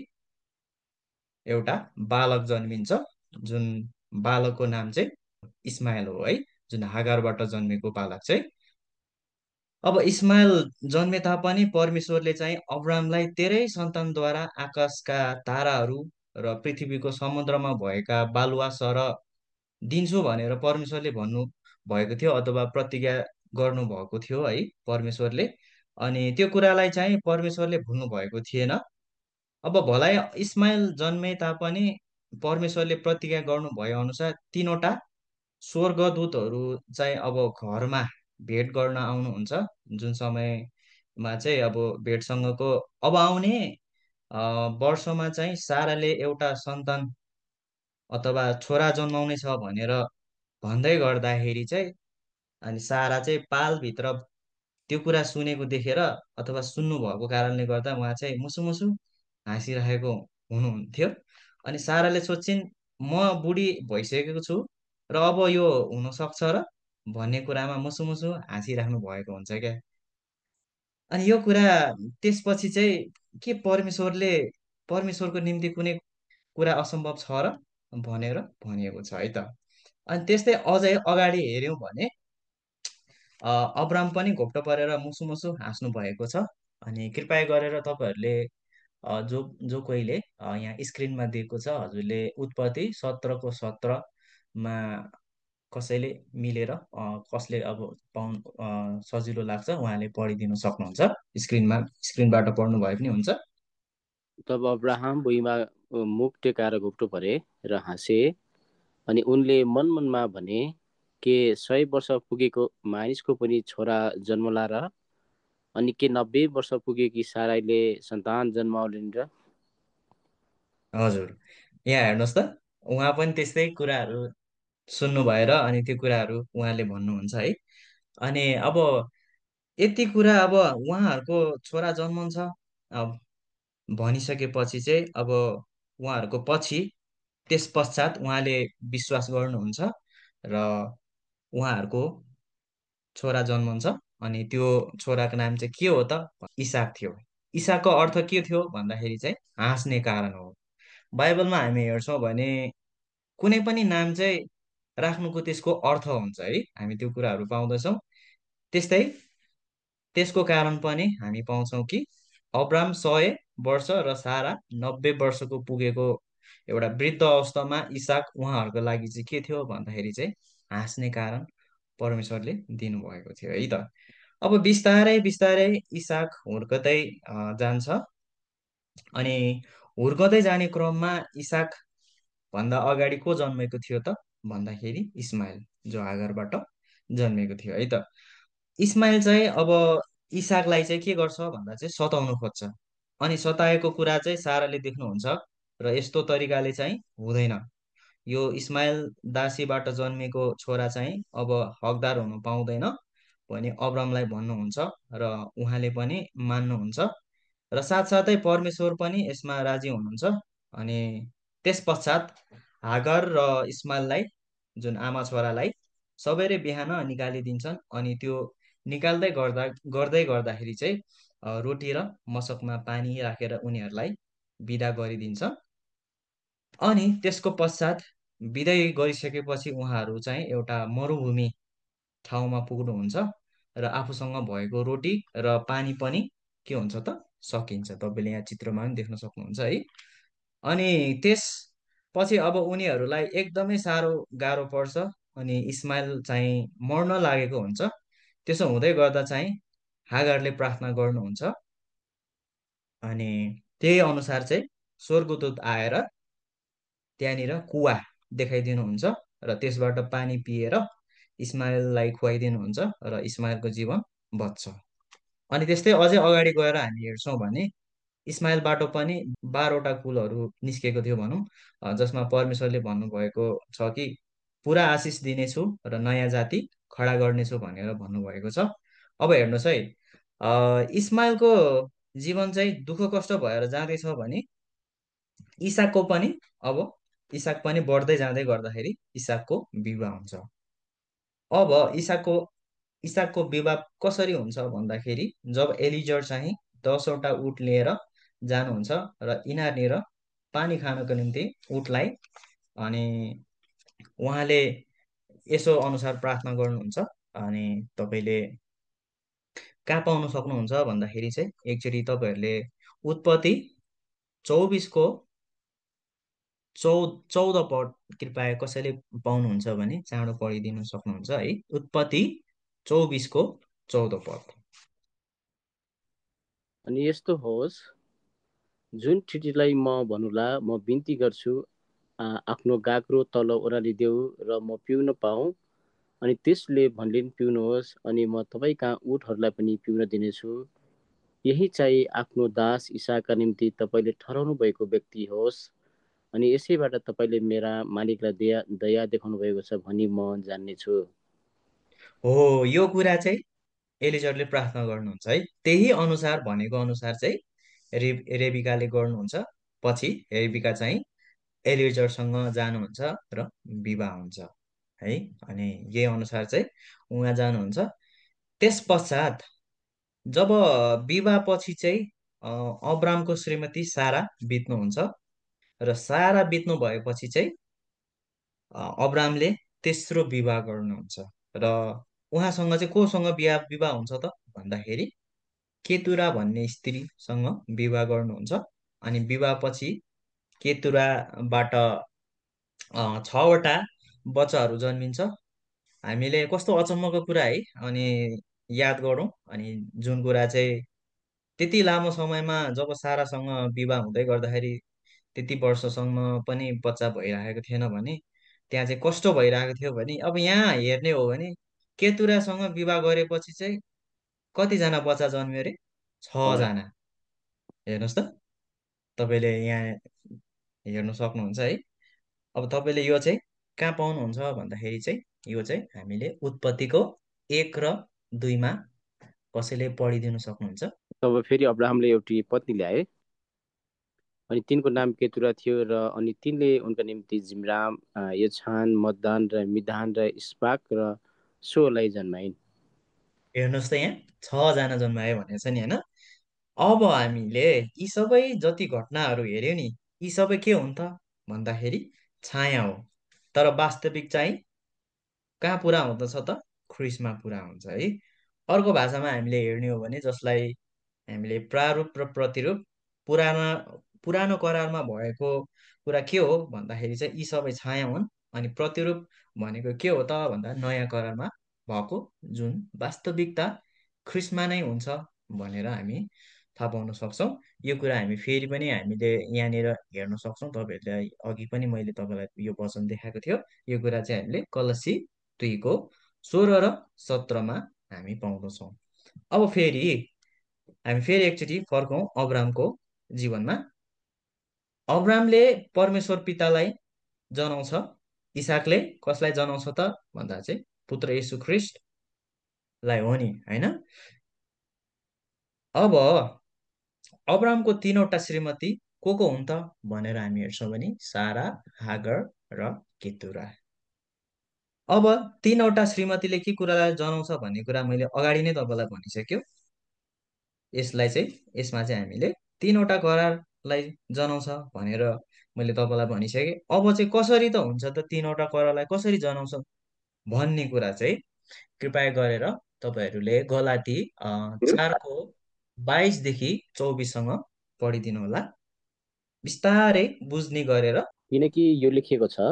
एउटा बालक जन्मिन्छ, जुन बालकको नाम चाहिँ इस्माइल हो है, जुन हागरबाट जन्मेको बालक चाहिँ। अब इस्माइल जन्मे तापनि परमेश्वरले चाहिँ अब्रामलाई तेरै सन्तानद्वारा आकाशका ताराहरू र पृथ्वीको समुद्रमा भएका बालुवा सरह दिन्छु भनेर परमेश्वरले भन्नु भएको थियो अथवा प्रतिज्ञा गर्नु भएको थियो है परमेश्वरले। अनि त्यो कुरालाई चाहिँ परमेश्वरले भुल्नु भएको थिएन। अब भलाइ इस्माइल जन्मे तापनि परमेश्वरले प्रतिज्ञा गर्नु भए अनुसार तीनवटा स्वर्गदूतहरू चाहिँ अब घरमा भेट गर्न आउनुहुन्छ, जुन समयमा चाहिँ अब भेटसँगको अब आउने अ, वर्षमा चाहिँ साराले एउटा सन्तान अथवा छोरा जन्माउने छ भनेर भन्दै गर्दाखेरि चाहिँ अनि सारा चाहिँ पालभित्र त्यो कुरा सुनेको देखेर अथवा सुन्नु भएको कारणले गर्दा उहाँ चाहिँ मुसु मुसु हाँसिरहेको हुनुहुन्थ्यो। अनि साराले सोच्छिन् म बुढी भइसकेको छु र अब यो हुन सक्छ र भन्ने कुरामा मुसु मुसु हाँसिराख्नु भएको हुन्छ क्या। अनि यो कुरा त्यसपछि चाहिँ के परमेश्वरले परमेश्वरको निम्ति कुनै कुरा असम्भव छ र भनेर भनिएको छ है त। अनि त्यस्तै अझै अगाडि हेऱ्यौँ भने अ, अब्राम पनि घोप्टो परेर मुसु मुसु हाँस्नु भएको छ। अनि कृपया गरेर तपाईँहरूले अ, जो जो कोहीले अ, यहाँ स्क्रिनमा दिएको छ हजुरले उत्पत्ति सत्रको सत्रमा कसैले मिलेर अ, कसले अब पाउनु अ, सजिलो लाग्छ उहाँले पढिदिनु सक्नुहुन्छ। स्क्रिनमा स्क्रिनबाट पढ्नु भए पनि हुन्छ। तब अब्राहम भुइँमा मुख टेकाएर घोप्टो परे र हाँसे। अनि उनले मन मनमा भने, के सय वर्ष पुगेको मानिसको पनि छोरा जन्मला र? अनि के नब्बे वर्ष पुगेकी साराईले सन्तान जन्माउलिन् र? हजुर, यहाँ हेर्नुहोस् त, उहाँ पनि त्यस्तै कुराहरू सुन्नु भएर अनि त्यो कुराहरू उहाँले भन्नुहुन्छ है। अनि अब यति कुरा अब उहाँहरूको छोरा जन्मन्छ अब भनिसकेपछि चाहिँ अब उहाँहरूको पछि त्यस पश्चात उहाँले विश्वास गर्नुहुन्छ र उहाँहरूको छोरा जन्मन्छ। अनि त्यो छोराको नाम चाहिँ के हो त? इसाक थियो। इसाकको अर्थ के थियो भन्दाखेरि चाहिँ हाँस्ने कारण हो। बाइबलमा हामी हेर्छौँ भने कुनै पनि नाम चाहिँ राख्नुको त्यसको अर्थ हुन्छ है, हामी त्यो कुराहरू पाउँदछौँ। त्यस्तै त्यसको कारण पनि हामी पाउँछौँ कि अब्राम सय वर्ष र सारा नब्बे वर्षको पुगेको एउटा वृद्ध अवस्थामा इसाक उहाँहरूको लागि चाहिँ के थियो भन्दाखेरि चाहिँ हाँस्ने कारण परमेश्वरले दिनुभएको थियो है त। अब बिस्तारै बिस्तारै इसाक हुर्कदै अ, जान्छ। अनि हुर्कदै जाने क्रममा इसाक भन्दा अगाडि को जन्मेको थियो त भन्दाखेरि इस्माइल, जो हागरबाट जन्मेको थियो है त। इस्माइल चाहिँ अब इसाकलाई चाहिँ के गर्छ भन्दा चाहिँ सताउनु खोज्छ। अनि सताएको कुरा चाहिँ साराले देख्नुहुन्छ र यस्तो तरिकाले चाहिँ हुँदैन। यो इस्माइल दासीबाट जन्मेको छोरा चाहिँ अब हकदार हुनु पाउँदैन भने अब्रामलाई भन्नुहुन्छ र उहाँले पनि मान्नुहुन्छ र साथसाथै परमेश्वर पनि यसमा राजी हुनुहुन्छ। अनि त्यस पश्चात हागर र इस्माइललाई, जुन आमा छोरालाई सबैले बिहान निकालिदिन्छन्। अनि त्यो निकाल्दै गर्दा गर्दै गर्दाखेरि चाहिँ अ, रोटी र मशकमा पानी राखेर उनीहरूलाई बिदा गरिदिन्छ। अनि त्यसको पश्चात बिदाई गरिसकेपछि उहाँहरू चाहिँ एउटा मरुभूमि ठाउँमा पुग्नुहुन्छ र आफूसँग भएको रोटी र पानी पनि के हुन्छ त सकिन्छ। तपाईँले यहाँ चित्रमा पनि देख्न सक्नुहुन्छ है। अनि त्यसपछि अब उनीहरूलाई एकदमै साह्रो गाह्रो पर्छ। अनि इस्माइल चाहिँ मर्न लागेको हुन्छ। त्यसो हुँदै गर्दा चाहिँ हागरले प्रार्थना गर्नुहुन्छ। अनि त्यही अनुसार चाहिँ स्वर्गदूत आएर त्यहाँनिर कुवा देखाइदिनुहुन्छ र त्यसबाट पानी पिएर इस्माइललाई खुवाइदिनुहुन्छ र इस्माइलको जीवन बच्छ। अनि त्यस्तै अझै अगाडि गएर हामी हेर्छौँ भने इस्माइलबाट पनि बाह्रवटा कुलहरू निस्केको थियो भनौँ, अ, जसमा परमेश्वरले भन्नुभएको छ कि पुरा आशिष दिनेछु र नयाँ जाति खडा गर्नेछु भनेर भन्नुभएको छ। अब हेर्नुहोस् है, अ, इस्माइलको जीवन चाहिँ दुःख कष्ट भएर जाँदैछ भने इसाकको पनि अब इसाक पनि बढ्दै जाँदै गर्दाखेरि इसाकको विवाह हुन्छ। अब इसाकको इसाकको विवाह कसरी हुन्छ भन्दाखेरि जब एलिजर चाहिँ दसवटा उट लिएर जानुहुन्छ र यिनीहरूनिर पानी खानको निम्ति उटलाई, अनि उहाँले यसो अनुसार प्रार्थना गर्नुहुन्छ। अनि तपाईँले कहाँ पाउन सक्नुहुन्छ भन्दाखेरि चाहिँ एकचोटि तपाईँहरूले उत्पत्ति चौबिसको चौ चौध पद कृपया कसैले पाउनुहुन्छ भने चाँडो पढिदिनु सक्नुहुन्छ है। उत्पत्ति चौबिसको चौध पद। अनि यस्तो होस्, जुन ठिटीलाई म भनुला, म बिन्ती गर्छु, आ, आफ्नो गाग्रो तल ओह्रालिदेऊ र म पिउन पाऊँ। अनि त्यसले भन्लिन्, पिउनुहोस्। अनि म तपाईँ कहाँ उठहरूलाई पनि पिउन दिनेछु। यही चाहिँ आफ्नो दास इसाकका निम्ति तपाईँले ठहराउनु भएको व्यक्ति होस्। अनि यसैबाट तपाईँले मेरा मालिकलाई दया दया देखाउनु भएको छ भनी म जान्नेछु। हो, यो कुरा चाहिँ एलिजरले प्रार्थना गर्नुहुन्छ है, त्यही अनुसार भनेको अनुसार चाहिँ रे रेबिकाले गर्नुहुन्छ। पछि रेबिका चाहिँ एलिजरसँग जानुहुन्छ र विवाह हुन्छ है। अनि यही अनुसार चाहिँ उहाँ जानुहुन्छ। त्यस पश्चात जब विवाह पछि चाहिँ अ, अब्रामको श्रीमती सारा बित्नुहुन्छ र सारा बित्नु भएपछि चाहिँ अ, अब्रामले तेस्रो विवाह गर्नुहुन्छ र उहाँसँग चाहिँ कोसँग विवाह विवाह हुन्छ त भन्दाखेरि केतुरा भन्ने स्त्रीसँग विवाह गर्नुहुन्छ। अनि विवाहपछि केतुराबाट अ, छवटा बच्चाहरू जन्मिन्छ। हामीले कस्तो अचम्मको कुरा है। अनि याद गरौँ, अनि जुन कुरा चाहिँ त्यति लामो समयमा जब सारासँग विवाह हुँदै गर्दाखेरि त्यति वर्षसम्म पनि बच्चा भइरहेको थिएन भने त्यहाँ चाहिँ कस्तो भइरहेको थियो भने, अब यहाँ हेर्ने हो भने केतुरासँग विवाह गरेपछि चाहिँ कतिजना बच्चा जन्मियो अरे? अँ, छजना। हेर्नुहोस् त, तपाईँले यहाँ हेर्नु सक्नुहुन्छ है। अब तपाईँले यो चाहिँ कहाँ पाउनुहुन्छ भन्दाखेरि चाहिँ यो चाहिँ हामीले उत्पत्तिको एक र दुईमा कसैले पढिदिनु सक्नुहुन्छ। तब फेरि अब्राहमले एउटी पत्नी ल्याए, अनि तिनको नाम केतुरा थियो, र अनि तिनले उनका निम्ति जिमराम, अ, यछान, मद्दान र मिधान र इस्पाक र सोलाई जन्माइन्। हेर्नुहोस् त, यहाँ छजना जन्मायो भनेको छ नि होइन। अब हामीले यी सबै जति घटनाहरू हेऱ्यौँ नि, यी सबै के हुन् त भन्दाखेरि छाया हो। तर वास्तविक चाहिँ कहाँ पुरा हुँदछ त? ख्रिस्टमा पुरा हुन्छ है। अर्को भाषामा हामीले हेर्ने हो भने जसलाई हामीले प्रारूप र प्रतिरूप, पुराना पुरानो करारमा भएको कुरा के हो भन्दाखेरि चाहिँ यी सबै छाया हुन्। अनि प्रतिरूप भनेको के हो त भन्दा नयाँ करारमा भएको जुन वास्तविकता ख्रिस्टमा नै हुन्छ भनेर हामी थाहा पाउन सक्छौँ। यो कुरा हामी फेरि पनि हामीले यहाँनिर हेर्न सक्छौँ। तपाईँहरूलाई अघि पनि मैले तपाईँलाई यो वचन देखाएको थियो। यो कुरा चाहिँ हामीले कलसी दुईको सोह्र र सत्रमा हामी पाउँदछौँ। अब फेरि हामी फेरि एकचोटि फर्कौँ अब्रामको जीवनमा। अब्रामले परमेश्वर पितालाई जनाउँछ। इसाकले कसलाई जनाउँछ त भन्दा चाहिँ पुत्र येशू ख्रिस्टलाई हो नि होइन। अब अब्रामको तीनवटा श्रीमती को को हुन् त भनेर हामी हेर्छौँ भने सारा, हागर र केतुरा। अब तीनवटा श्रीमतीले के कुरालाई जनाउँछ भन्ने कुरा मैले अगाडि नै तपाईँलाई भनिसक्यो। यसलाई चाहिँ यसमा चाहिँ हामीले तीनवटा करारलाई जनाउँछ भनेर मैले तपाईँलाई भनिसकेँ। अब चाहिँ कसरी त हुन्छ त तीनवटा करारलाई कसरी जनाउँछ भन्ने कुरा चाहिँ कृपया गरेर तपाईँहरूले गलाती अ, चारको बाइसदेखि चौबिससँग पढिदिनु होला, बिस्तारै बुझ्ने गरेर। किनकि यो लेखिएको छ,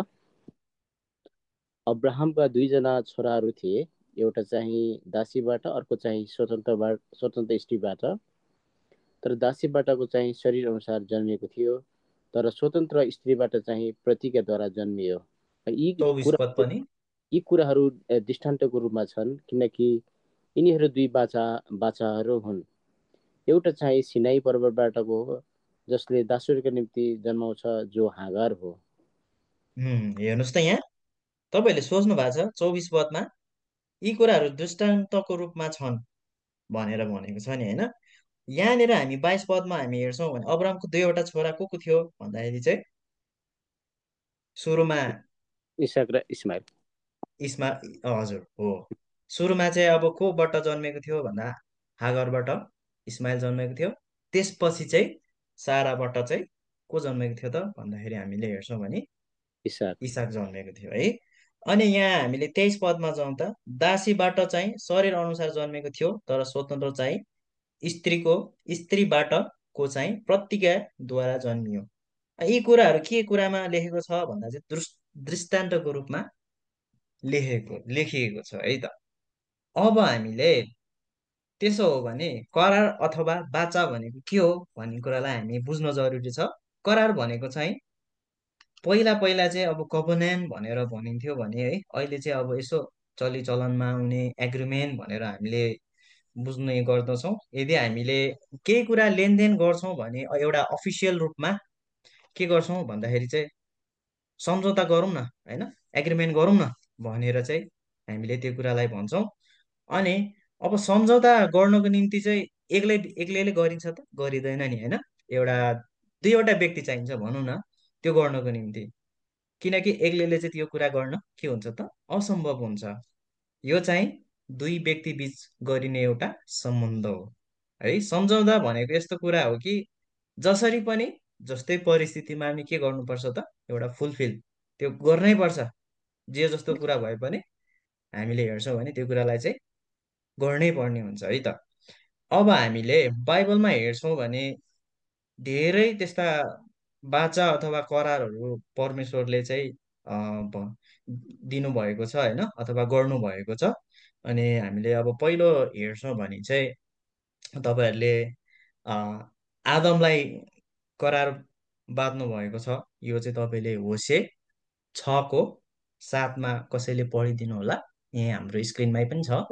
अब्राहमका दुईजना छोराहरू थिए, एउटा चाहिँ दासीबाट, अर्को चाहिँ स्वतन्त्रबाट स्वतन्त्र स्त्रीबाट। तर दासीबाटको चाहिँ शरीर अनुसार जन्मिएको थियो, तर स्वतन्त्र स्त्रीबाट चाहिँ प्रतिज्ञाद्वारा जन्मियो। यी चौबिस कुरा पद पनि यी कुराहरू अ, दृष्टान्तको रूपमा छन्, किनकि यिनीहरू दुई बाचा बाचाहरू हुन्। एउटा चाहिँ सिनाई पर्वतबाटको हो, जसले दासुरका निम्ति जन्माउँछ, जो हागार हो। हुँ, हेर्नुहोस् त, यहाँ तपाईँहरूले सोच्नु भएको छ चौबिस पदमा यी कुराहरू दृष्टान्तको रूपमा छन् भनेर भनेको छ नि होइन। यहाँनिर हामी बाइस पदमा हामी हेर्छौँ भने अब्रामको दुईवटा छोरा को को थियो भन्दाखेरि चाहिँ सुरुमा इसाक र इस्माइल। इस्मा अ, हजुर हो। सुरुमा चाहिँ अब कोबाट जन्मेको थियो भन्दा हागरबाट इस्माइल जन्मेको थियो। त्यसपछि चाहिँ साराबाट चाहिँ को जन्मेको थियो त भन्दाखेरि हामीले हेर्छौँ भने इसाक। इसाक जन्मेको थियो है। अनि यहाँ हामीले तेइस पदमा जाउँ त, दासीबाट चाहिँ शरीर अनुसार जन्मेको थियो, तर स्वतन्त्र चाहिँ स्त्रीको स्त्रीबाट को चाहिँ प्रतिज्ञाद्वारा जन्मियो। यी कुराहरू के कुरामा लेखेको छ भन्दा चाहिँ दृष् दृष्टान्तको रूपमा लेखेको लेखिएको छ है त। अब हामीले त्यसो हो भने करार अथवा बाचा भनेको के हो भन्ने कुरालाई हामी बुझ्न जरुरी छ। करार भनेको चाहिँ पहिला पहिला चाहिँ अब कभनेन्ट भनेर भनिन्थ्यो भने है, अहिले चाहिँ अब यसो चलिचलनमा आउने एग्रिमेन्ट भनेर हामीले बुझ्ने गर्दछौँ। यदि हामीले केही कुरा लेनदेन गर्छौँ भने एउटा अफिसियल रूपमा के गर्छौँ भन्दाखेरि चाहिँ सम्झौता गरौँ न होइन, एग्रिमेन्ट गरौँ न भनेर चाहिँ हामीले त्यो कुरालाई भन्छौँ। अनि अब सम्झौता गर्नको निम्ति चाहिँ एक्लै एक्लैले गरिन्छ त गरिँदैन नि होइन। एउटा दुईवटा व्यक्ति चाहिन्छ भनौँ न त्यो गर्नको निम्ति, किनकि एक्लैले चाहिँ त्यो कुरा गर्न के हुन्छ त असम्भव हुन्छ। यो चाहिँ दुई व्यक्ति बिच गरिने एउटा सम्बन्ध हो है। सम्झौता भनेको यस्तो कुरा हो कि जसरी पनि जस्तै परिस्थितिमा पनि के गर्नुपर्छ त एउटा फुलफिल त्यो गर्नै पर्छ। जे जस्तो कुरा भए पनि हामीले हेर्छौँ भने त्यो कुरालाई चाहिँ गर्नै पर्ने हुन्छ है त। अब हामीले बाइबलमा हेर्छौँ भने धेरै त्यस्ता बाचा अथवा करारहरू परमेश्वरले चाहिँ अ, भ- दिनुभएको छ होइन, अथवा गर्नुभएको छ। अनि हामीले अब पहिलो हेर्छौँ भने चाहिँ तपाईँहरूले अ, आदमलाई करार बाँध्नु भएको छ। यो चाहिँ तपाईँले होशे छको सातमा कसैले पढिदिनु होला, यहाँ हाम्रो स्क्रिनमै पनि छ।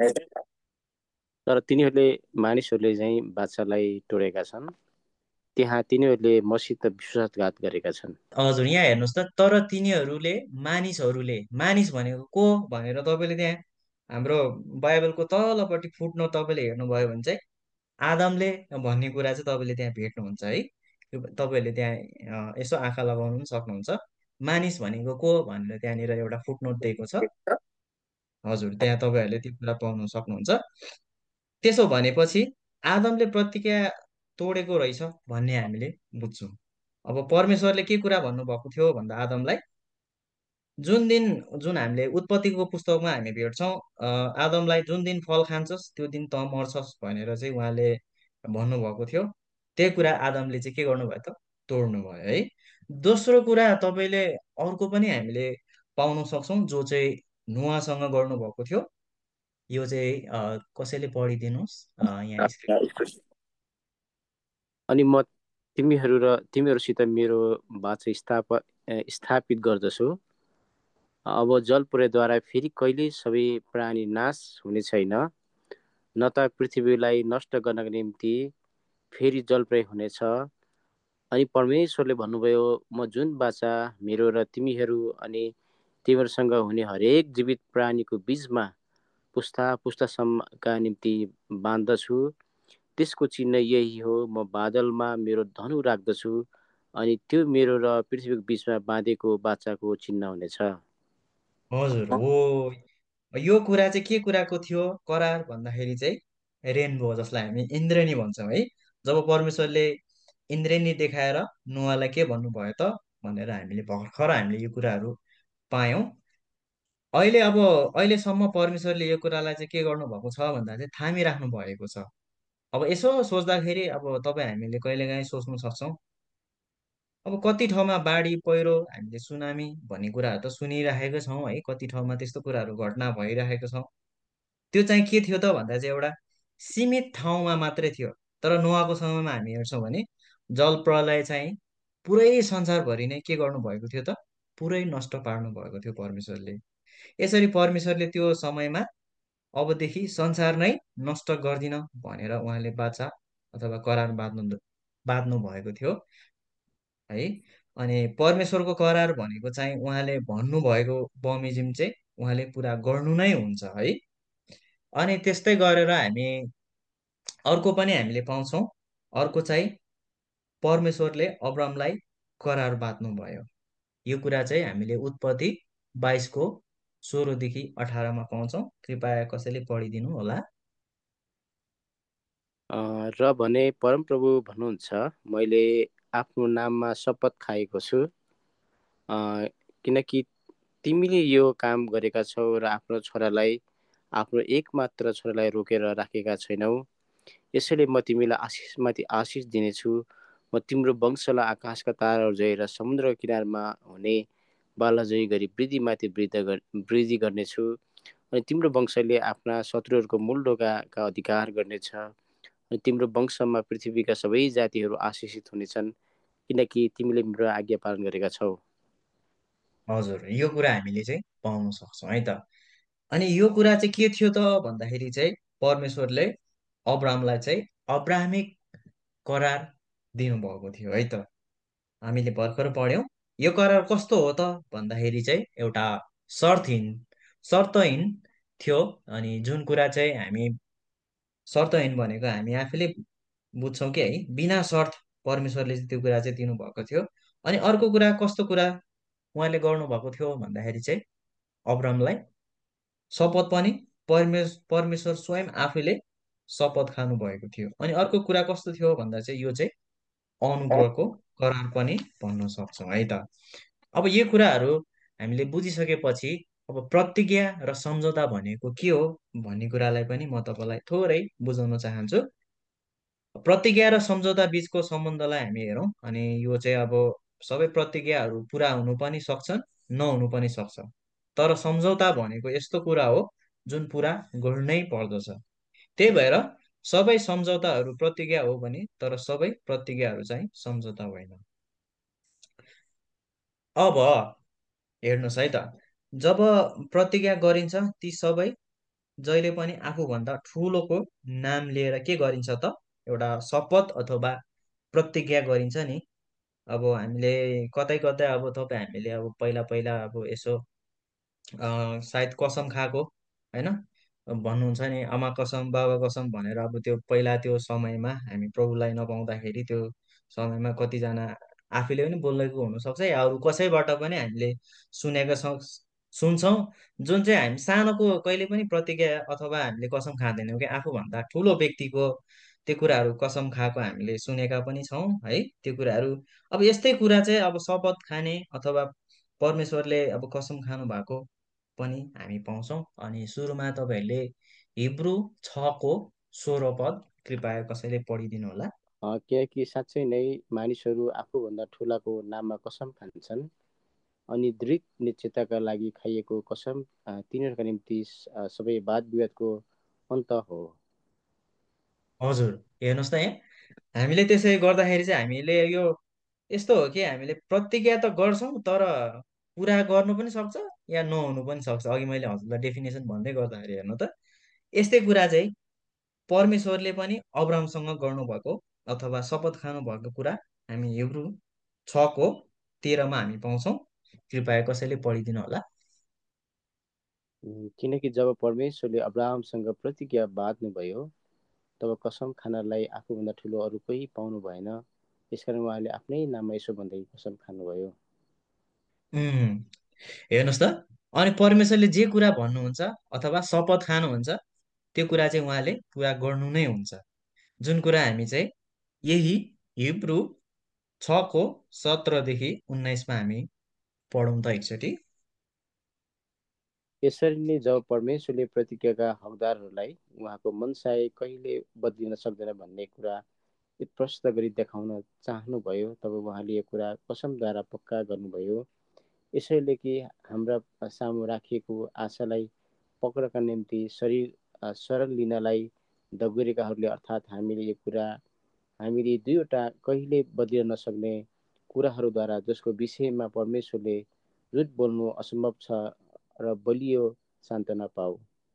तर तिनीहरूले मानिसहरूले चाहिँ बाछालाई तोडेका छन्, त्यहाँ तिनीहरूले मसित विश्वासघात गरेका छन्। हजुर, यहाँ हेर्नुहोस् त, तर तिनीहरूले मानिसहरूले, मानिस भनेको को भनेर तपाईँले त्यहाँ हाम्रो बाइबलको तलपट्टि फुट्न तपाईँले हेर्नुभयो भने चाहिँ आदमले भन्ने कुरा चाहिँ तपाईँले त्यहाँ भेट्नुहुन्छ है। यो तपाईँहरूले त्यहाँ अ, यसो आँखा लगाउनु पनि सक्नुहुन्छ। मानिस भनेको को भनेर त्यहाँनिर एउटा फुटनोट दिएको छ। हजुर, त्यहाँ तपाईँहरूले त्यो कुरा पाउन सक्नुहुन्छ। त्यसो भनेपछि आदमले प्रतिज्ञा तोडेको रहेछ भन्ने हामीले बुझ्छौँ। अब परमेश्वरले के कुरा भन्नुभएको थियो भन्दा आदमलाई, जुन दिन जुन हामीले उत्पत्तिको पुस्तकमा हामी भेट्छौँ अ, आदमलाई जुन दिन फल खान्छस् त्यो दिन त मर्छस् भनेर चाहिँ उहाँले भन्नुभएको थियो। त्यही कुरा आदमले चाहिँ के गर्नुभयो त तोड्नु भयो है। दोस्रो कुरा तपाईँले अर्को पनि हामीले पाउन सक्छौँ जो चाहिँ नुवासँग गर्नुभएको थियो। यो चाहिँ अ, कसैले पढिदिनुहोस् अ, यहाँ स्क्रिन। अनि म तिमीहरू र तिमीहरूसित मेरो बाचा स्थाप स्थापित गर्दछु। अब जल प्रयोगद्वारा फेरि कहिल्यै सबै प्राणी नाश हुने छैन, न त पृथ्वीलाई नष्ट गर्नका निम्ति फेरि जल प्रयोग हुनेछ। अनि परमेश्वरले भन्नुभयो, म जुन बाचा मेरो र तिमीहरू अनि तिमीहरूसँग हुने हरेक जीवित प्राणीको बीचमा पुस्ता पुस्तासम्मका निम्ति बाँध्दछु, त्यसको चिन्ह यही हो, म बादलमा मेरो धनु राख्दछु अनि त्यो मेरो र पृथ्वीको बीचमा बाँधेको बाचाको चिन्ह हुनेछ। हजुर हो। यो कुरा चाहिँ के कुराको थियो करार भन्दाखेरि चाहिँ रेनबो, जसलाई हामी इन्द्रेणी भन्छौँ है। जब परमेश्वरले इन्द्रेणी देखाएर नुवालाई के भन्नुभयो त भनेर हामीले भर्खर हामीले यो कुराहरू पायौँ। अहिले अब अहिलेसम्म परमेश्वरले यो कुरालाई चाहिँ के गर्नुभएको छ भन्दा चाहिँ थामिराख्नु भएको छ। अब यसो सोच्दाखेरि अब तपाईँ हामीले कहिलेकाहीँ सोच्नु सक्छौँ, अब कति ठाउँमा बाढी पहिरो हामीले सुनामी भन्ने कुराहरू त सुनिराखेकै छौँ है। कति ठाउँमा त्यस्तो कुराहरू घटना भइरहेको छ। त्यो चाहिँ के थियो त भन्दा चाहिँ एउटा सीमित ठाउँमा मात्रै थियो। तर नोआको समयमा हामी हेर्छौँ भने जल प्रलय चाहिँ पुरै संसारभरि नै के गर्नुभएको थियो त पुरै नष्ट पार्नु भएको थियो परमेश्वरले। यसरी परमेश्वरले त्यो समयमा अबदेखि संसार नै नष्ट गर्दिन भनेर उहाँले बाचा अथवा करार बाँध्नु बाँध्नु भएको थियो है। अनि परमेश्वरको करार भनेको चाहिँ उहाँले भन्नुभएको बमोजिम चाहिँ उहाँले पुरा गर्नु नै हुन्छ है। अनि त्यस्तै गरेर हामी अर्को पनि हामीले पाउँछौँ। अर्को चाहिँ परमेश्वरले अब्रामलाई करार बाँध्नु भयो। यो कुरा चाहिँ हामीले उत्पत्ति बाइसको सोह्रदेखि अठारमा पाउँछौँ। कृपया कसैले पढिदिनु होला। अ, र भने परमप्रभु भन्नुहुन्छ, मैले आफ्नो नाममा शपथ खाएको छु, अ, किनकि तिमीले यो काम गरेका छौ र आफ्नो छोरालाई, आफ्नो एकमात्र छोरालाई रोकेर राखेका छैनौ। यसैले म तिमीलाई आशिषमाथि आशिष दिनेछु। म तिम्रो वंशलाई आकाशका ताराहरू जय र समुद्रको किनारमा हुने बालाजयी गरी वृद्धिमाथि वृद्ध गर वृद्धि गर्नेछु। अनि तिम्रो वंशले आफ्ना शत्रुहरूको मूल ढोकाका अधिकार गर्नेछ। अनि तिम्रो वंशमा पृथ्वीका सबै जातिहरू आशिषित हुनेछन्, किनकि तिमीले मेरो आज्ञा पालन गरेका छौ। हजुर, यो कुरा हामीले चाहिँ पाउन सक्छौँ है त। अनि यो कुरा चाहिँ के थियो त भन्दाखेरि चाहिँ परमेश्वरले अब्रामलाई चाहिँ अब्राहमिक करार दिनुभएको थियो है त। हामीले भर्खर पढ्यौँ। यो करार कस्तो हो त भन्दाखेरि चाहिँ एउटा शर्तहीन शर्तहीन थियो। अनि जुन कुरा चाहिँ हामी शर्तहीन भनेको हामी आफैले बुझ्छौँ कि है, बिना शर्त परमेश्वरले चाहिँ त्यो कुरा चाहिँ दिनुभएको थियो। अनि अर्को कुरा कस्तो कुरा उहाँले गर्नुभएको थियो भन्दाखेरि चाहिँ अब्रामलाई शपथ पनि परमेश परमेश्वर स्वयं आफैले शपथ खानु भएको थियो। अनि अर्को कुरा कस्तो थियो भन्दा चाहिँ यो चाहिँ अनुग्रहको करार पनि भन्न सक्छौँ है त। अब यो कुराहरू हामीले बुझिसकेपछि अब प्रतिज्ञा र सम्झौता भनेको के हो भन्ने कुरालाई पनि म तपाईँलाई थोरै बुझाउन चाहन्छु। प्रतिज्ञा र सम्झौता बिचको सम्बन्धलाई हामी हेरौँ अनि यो चाहिँ अब सबै प्रतिज्ञाहरू पुरा हुनु पनि सक्छन्, नहुनु पनि सक्छ। तर सम्झौता भनेको यस्तो कुरा हो जुन पुरा गर्नै पर्दछ। त्यही भएर सबै सम्झौताहरू प्रतिज्ञा हो भने तर सबै प्रतिज्ञाहरू चाहिँ सम्झौता होइन। अब हेर्नुहोस् है त, जब प्रतिज्ञा गरिन्छ ती सबै जहिले पनि आफूभन्दा ठुलोको नाम लिएर के गरिन्छ त, एउटा शपथ अथवा प्रतिज्ञा गरिन्छ नि। अब हामीले कतै कतै अब तपाईँ हामीले अब पहिला पहिला अब यसो अ, सायद कसम खाएको होइन, भन्नुहुन्छ नि आमा कसम बाबा कसम भनेर। अब त्यो पहिला त्यो समयमा हामी प्रभुलाई नपाउँदाखेरि त्यो समयमा कतिजना आफैले पनि बोलेको हुनसक्छ या अरू कसैबाट पनि हामीले सुनेका छौँ, सुन्छौँ। जुन चाहिँ हामी सानोको कहिले पनि प्रतिज्ञा अथवा हामीले कसम खाँदैनौँ कि आफूभन्दा ठुलो व्यक्तिको त्यो कुराहरू कसम खाएको हामीले सुनेका पनि छौँ है त्यो कुराहरू। अब यस्तै कुरा चाहिँ अब शपथ खाने अथवा परमेश्वरले अब कसम खानु भएको पनि हामी पाउँछौँ। अनि सुरुमा तपाईँहरूले हिब्रू छको सोह्र पद कृपया कसैले पढिदिनु होला। अ, किनकि साँच्चै नै मानिसहरू आफूभन्दा ठुलाको नाममा कसम खान्छन् अनि दृढ निश्चयताका लागि खाइएको कसम अ, तिनीहरूका निम्ति अ, सबै वाद विवादको अन्त हो। हजुर, हेर्नुहोस् त यहाँ हामीले त्यसै गर्दाखेरि चाहिँ हामीले यो यस्तो हो कि हामीले प्रतिज्ञा त गर्छौँ तर पुरा गर्नु पनि सक्छ या नहुनु पनि सक्छ। अघि मैले हजुरलाई डेफिनेसन भन्दै गर्दाखेरि हेर्नु त, यस्तै कुरा चाहिँ परमेश्वरले पनि अब्रामसँग गर्नुभएको अथवा शपथ खानु भएको कुरा हामी हिब्रू छको तेह्रमा हामी पाउँछौँ। कृपया कसैले पढिदिनु होला। उम्, किनकि जब परमेश्वरले अब्राहमसँग प्रतिज्ञा बाँध्नुभयो तब कसम खानलाई आफूभन्दा ठुलो अरू कोही पाउनु भएन। यसकारण उहाँले आफ्नै नाममा यसो भन्दै कसम खानुभयो। उम्, हेर्नुहोस् त, अनि परमेश्वरले जे कुरा भन्नुहुन्छ अथवा शपथ खानुहुन्छ त्यो कुरा चाहिँ उहाँले पुरा गर्नु नै हुन्छ। जुन कुरा हामी चाहिँ यही हिब्रू छको सत्रदेखि उन्नाइसमा हामी पढौँ त एकचोटि। यसरी नै जब परमेश्वरले प्रतिज्ञाका हकदारहरूलाई उहाँको मनसाय कहिले बदलिन सक्दैन भन्ने कुरा स्पष्ट गरी देखाउन चाहनुभयो तब उहाँले यो कुरा कसमद्वारा पक्का गर्नुभयो। यसैले कि हाम्रा सामु राखिएको आशालाई पक्रका निम्ति शरीर अ, शरण लिनलाई दगुरेकाहरूले अर्थात् हामीले यो कुरा हामीले दुईवटा कहिले बदलिन नसक्ने कुराहरूद्वारा जसको विषयमा परमेश्वरले झुट बोल्नु असम्भव छ र बलियो सान्त्वना पाऊ।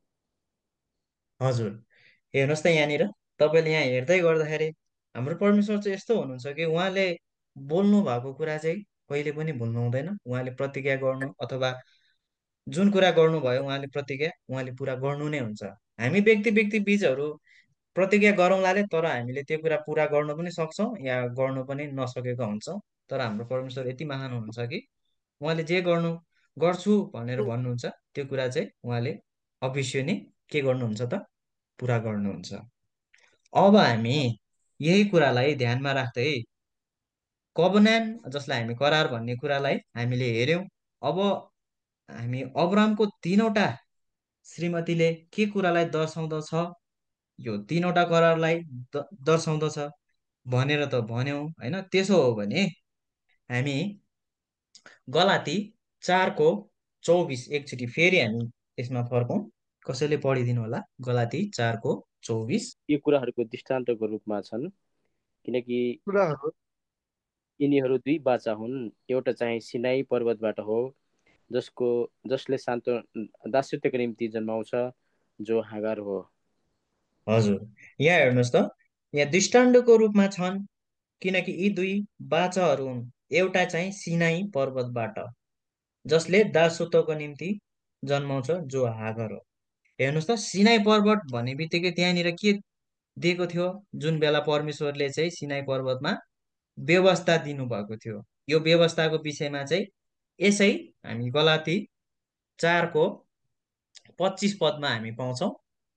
हजुर, हेर्नुहोस् त यहाँनिर तपाईँले यहाँ हेर्दै गर्दाखेरि हाम्रो परमेश्वर चाहिँ यस्तो हुनुहुन्छ कि उहाँले बोल्नु भएको कुरा चाहिँ कहिले पनि भुल्नु हुँदैन। उहाँले प्रतिज्ञा गर्नु अथवा जुन कुरा गर्नुभयो उहाँले प्रतिज्ञा उहाँले पुरा गर्नु नै हुन्छ। हामी व्यक्ति व्यक्ति बिचहरू प्रतिज्ञा गरौँलाले तर हामीले त्यो कुरा पुरा गर्नु पनि सक्छौँ या गर्नु पनि नसकेका हुन्छौँ। तर हाम्रो परमेश्वर यति महान हुनुहुन्छ कि उहाँले जे गर्नु गर्छु भनेर भन्नुहुन्छ त्यो कुरा चाहिँ उहाँले अवश्य नै के गर्नुहुन्छ त, पुरा गर्नुहुन्छ। अब हामी यही कुरालाई ध्यानमा राख्दै कभनान्ट जसलाई हामी करार भन्ने कुरालाई हामीले हेऱ्यौँ। अब हामी अब्रामको तिनवटा श्रीमतीले के कुरालाई दर्शाउँदछ, यो तिनवटा करारलाई द- दर्शाउँदछ भनेर त भन्यौँ होइन। त्यसो हो भने हामी गलाती चारको चौबिस एकचोटि फेरि हामी यसमा फर्कौँ। कसैले पढिदिनु होला गलाती चारको चौबिस। यी कुराहरूको दृष्टान्तको रूपमा छन् किनकि कुराहरू यिनीहरू दुई बाचा हुन्। एउटा चाहिँ सिनाई पर्वतबाट हो जसको जसले शान्त दासत्वको निम्ति जन्माउँछ जो हागार हो। हजुर, यहाँ हेर्नुहोस् त, यहाँ दृष्टान्तको रूपमा छन् किनकि यी दुई बाचाहरू हुन्। एउटा चाहिँ सिनाई पर्वतबाट जसले दासत्वको निम्ति जन्माउँछ जो हागर हो। हेर्नुहोस् त, सिनाई पर्वत भन्ने बित्तिकै त्यहाँनिर के दिएको थियो? जुन बेला परमेश्वरले चाहिँ सिनाई पर्वतमा व्यवस्था दिनुभएको थियो, यो व्यवस्थाको विषयमा चाहिँ यसै हामी गलाती चारको पच्चिस पदमा हामी पाउँछौँ।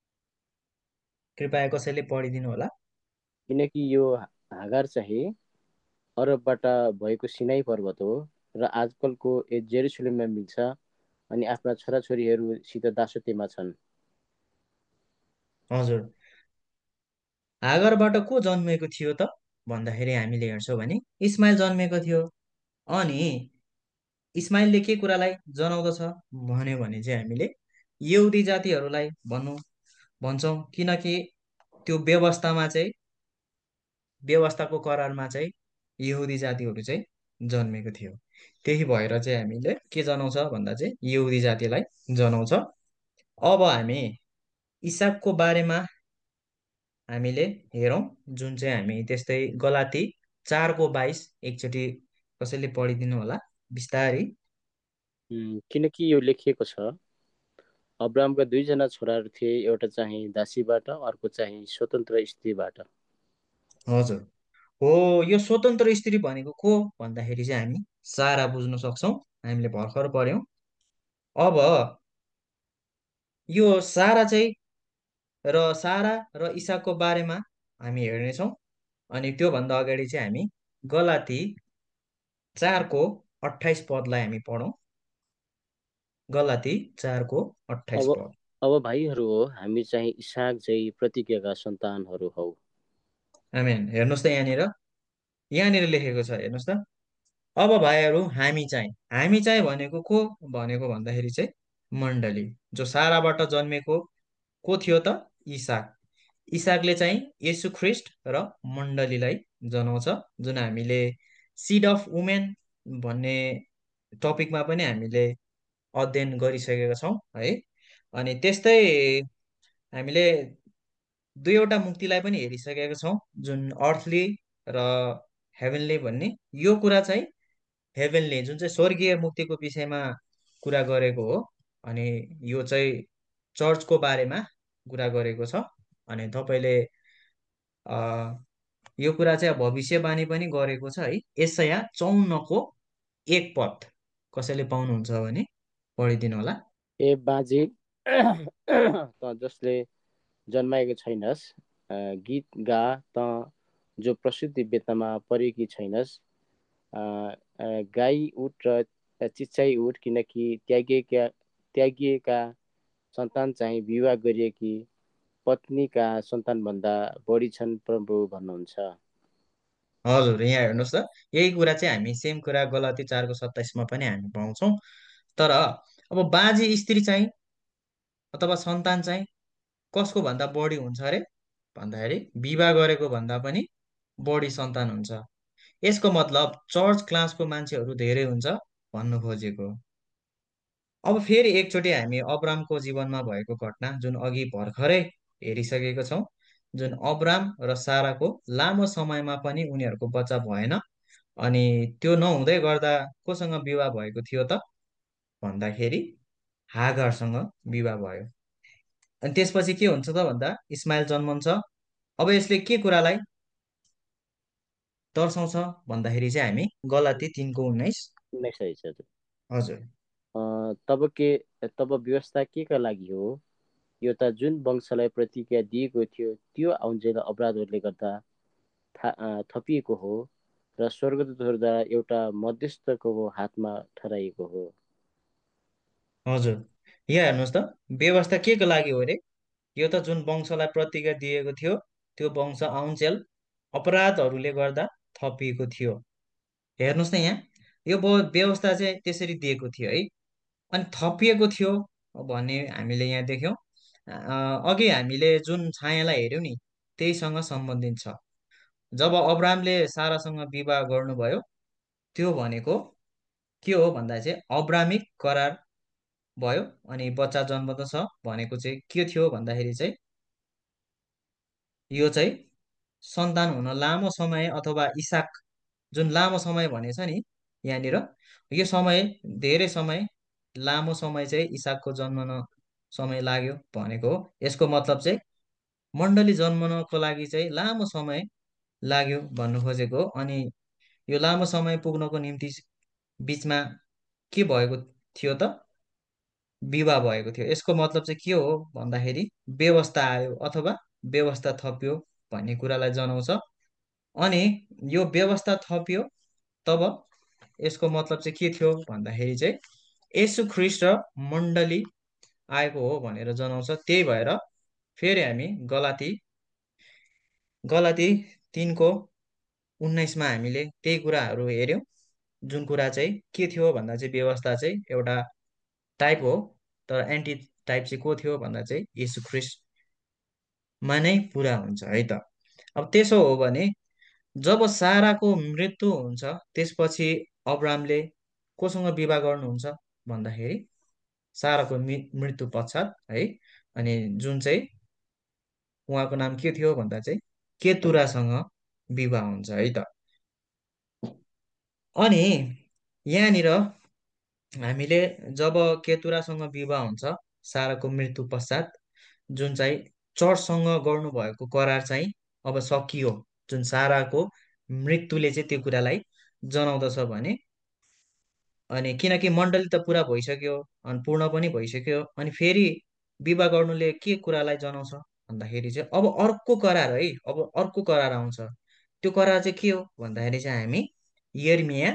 कृपया कसैले पढिदिनु होला। किनकि यो हागार चाहिँ अरबबाट भएको सिनाई पर्वत हो र आजकलको जेरुसलेममा मिल्छ अनि आफ्ना छोराछोरीहरूसित दासत्वमा छन्। हजुर, हागरबाट को जन्मेको थियो त भन्दाखेरि हामीले हेर्छौँ भने इस्माइल जन्मेको थियो। अनि इस्माइलले के कुरालाई जनाउँदछ भन्यो भने चाहिँ हामीले यहुदी जातिहरूलाई भन्नु भन्छौँ, किनकि त्यो व्यवस्थामा चाहिँ व्यवस्थाको करारमा चाहिँ यहुदी जातिहरू चाहिँ जन्मेको थियो। त्यही भएर चाहिँ हामीले के जनाउँछ भन्दा चाहिँ यहुदी जातिलाई जनाउँछ। अब हामी इसाकको बारेमा हामीले हेरौँ, जुन चाहिँ हामी त्यस्तै गलाती चारको बाइस एकचोटि कसैले पढिदिनु होला बिस्तारै। किनकि यो लेखिएको छ, अब्रामका दुईजना छोराहरू थिए, एउटा चाहिँ दासीबाट, अर्को चाहिँ स्वतन्त्र स्त्रीबाट। हजुर, हो, यो स्वतन्त्र स्त्री भनेको को भन्दाखेरि चाहिँ हामी सारा बुझ्न सक्छौँ। हामीले भर्खर पढ्यौँ। अब यो सारा चाहिँ र सारा र इसाकको बारेमा हामी हेर्नेछौँ। अनि त्योभन्दा अगाडि चाहिँ हामी गलाती चारको अठाइस पदलाई हामी पढौँ। गलाती चारको अठाइस अब पद। अब भाइहरू हो, हामी चाहिँ इसाक चाहिँ प्रतिज्ञाका सन्तानहरू हौ। आमेन। हेर्नुहोस् त, यहाँनिर यहाँनिर लेखेको छ, हेर्नुहोस् त। अब भाइहरू, हामी चाहिँ हामी चाहिँ भनेको को भनेको भन्दाखेरि चाहिँ मण्डली, जो साराबाट जन्मेको को थियो त? इसाक। इसाकले चाहिँ येशू ख्रिस्ट र मण्डलीलाई जनाउँछ, जुन हामीले सिड अफ वुमेन भन्ने टपिकमा पनि हामीले अध्ययन गरिसकेका छौँ है। अनि त्यस्तै हामीले दुईवटा मुक्तिलाई पनि हेरिसकेका छौँ, जुन अर्थली र हेभेनली भन्ने। यो कुरा चाहिँ हेभेनली जुन चाहिँ स्वर्गीय मुक्तिको विषयमा कुरा गरेको हो। अनि यो चाहिँ चर्चको बारेमा कुरा गरेको छ। अनि तपाईँले यो कुरा चाहिँ भविष्यवाणी पनि गरेको छ है। यसाया चौन्नको एक पद कसैले पाउनुहुन्छ भने पढिदिनु होला। ए बाजे त जसले जन्माएको छैनस्, गीत गा त जो प्रसिद्धि बेतामा परेकी छैनस्, गाई उठ र चिच्चाइ उठ, किनकि त्यागिएका त्यागिएका सन्तान चाहिँ विवाह गरिएकी पत्नीका सन्तानभन्दा बढी छन्, प्रभु भन्नुहुन्छ। हजुर, यहाँ हेर्नुहोस् त, यही कुरा चाहिँ हामी सेम कुरा गलाती चारको सत्ताइसमा पनि हामी पाउँछौँ। तर अब बाजे स्त्री चाहिँ अथवा सन्तान चाहिँ कसको भन्दा बढी हुन्छ अरे भन्दाखेरि विवाह गरेको भन्दा पनि बढी सन्तान हुन्छ। यसको मतलब चर्च क्लासको मान्छेहरू धेरै हुन्छ भन्नु खोजेको। अब फेरि एकचोटि हामी अब्रामको जीवनमा भएको घटना जुन अघि भर्खरै हेरिसकेको छौँ, जुन अब्राम र साराको लामो समयमा पनि उनीहरूको बच्चा भएन। अनि त्यो नहुँदै गर्दा कोसँग विवाह भएको थियो त भन्दाखेरि हागारसँग विवाह भयो। अनि त्यसपछि के हुन्छ त भन्दा इस्माइल जन्मन्छ। अब यसले के कुरालाई दर्शाउँछ भन्दाखेरि चाहिँ हामी गलाती तिनको उन्नाइस। उन्नाइस हजुर। हजुर, तब के तब व्यवस्था के का लागि हो? यो त जुन वंशलाई प्रतिज्ञा दिएको थियो त्यो आउन्जेल अपराधहरूले गर्दा थपिएको हो र स्वर्गदूतहरूद्वारा एउटा मध्यस्थको हातमा ठहराइएको हो। हजुर, यहाँ हेर्नुहोस् त, व्यवस्था के को लागि हो अरे? यो त जुन वंशलाई प्रतिज्ञा दिएको थियो त्यो वंश आउन्जेल अपराधहरूले गर्दा थपिएको थियो। हेर्नुहोस् न, यहाँ यो व्यवस्था चाहिँ त्यसरी दिएको थियो है। अनि थपिएको थियो भन्ने हामीले यहाँ देख्यौँ। अघि हामीले जुन छायालाई हेऱ्यौँ नि त्यहीसँग सम्बन्धित छ। जब अब्रामले सारासँग विवाह गर्नुभयो, त्यो भनेको के हो भन्दा चाहिँ अब्रामिक करार भयो। अनि बच्चा जन्मदछ भनेको चाहिँ के थियो भन्दाखेरि चाहिँ यो चाहिँ सन्तान हुन लामो समय अथवा इसाक जुन लामो समय भनेछ नि यहाँनिर, यो समय धेरै समय लामो समय चाहिँ इसाकको जन्मन समय लाग्यो भनेको हो। यसको मतलब चाहिँ मण्डली जन्मनको लागि चाहिँ लामो समय लाग्यो भन्नु खोजेको हो। अनि यो लामो समय पुग्नको निम्ति बिचमा के भएको थियो त? विवाह भएको थियो। यसको मतलब चाहिँ के हो भन्दाखेरि व्यवस्था आयो अथवा व्यवस्था थपियो भन्ने कुरालाई जनाउँछ। अनि यो व्यवस्था थपियो तब यसको मतलब चाहिँ के थियो भन्दाखेरि चाहिँ येशू ख्रिस्ट र मण्डली आएको हो भनेर जनाउँछ। त्यही भएर फेरि हामी गलाती गलाती तिनको उन्नाइसमा हामीले त्यही कुराहरू हेऱ्यौँ। जुन कुरा चाहिँ के थियो भन्दा चाहिँ व्यवस्था चाहिँ एउटा टाइप हो, तर एन्टी टाइप चाहिँ को थियो भन्दा चाहिँ येशू ख्रिस्टमा नै पुरा हुन्छ है त। अब त्यसो हो भने जब साराको मृत्यु हुन्छ त्यसपछि अब्रामले कोसँग विवाह गर्नुहुन्छ भन्दाखेरि साराको मृत्यु पश्चात है, अनि जुन चाहिँ उहाँको नाम के थियो भन्दा चाहिँ केतुरासँग विवाह हुन्छ है त। अनि यहाँनिर हामीले जब केतुरासँग विवाह हुन्छ साराको मृत्यु पश्चात, जुन चाहिँ चर्चसँग गर्नुभएको करार चाहिँ अब सकियो। जुन साराको मृत्युले चाहिँ त्यो कुरालाई जनाउँदछ भने, अनि किनकि मण्डली त पुरा भइसक्यो अनि पूर्ण पनि भइसक्यो, अनि फेरि विवाह गर्नुले के कुरालाई जनाउँछ भन्दाखेरि चाहिँ अब अर्को करार है, अब अर्को करार आउँछ। त्यो करार चाहिँ के हो भन्दाखेरि चाहिँ हामी यिर्मिया,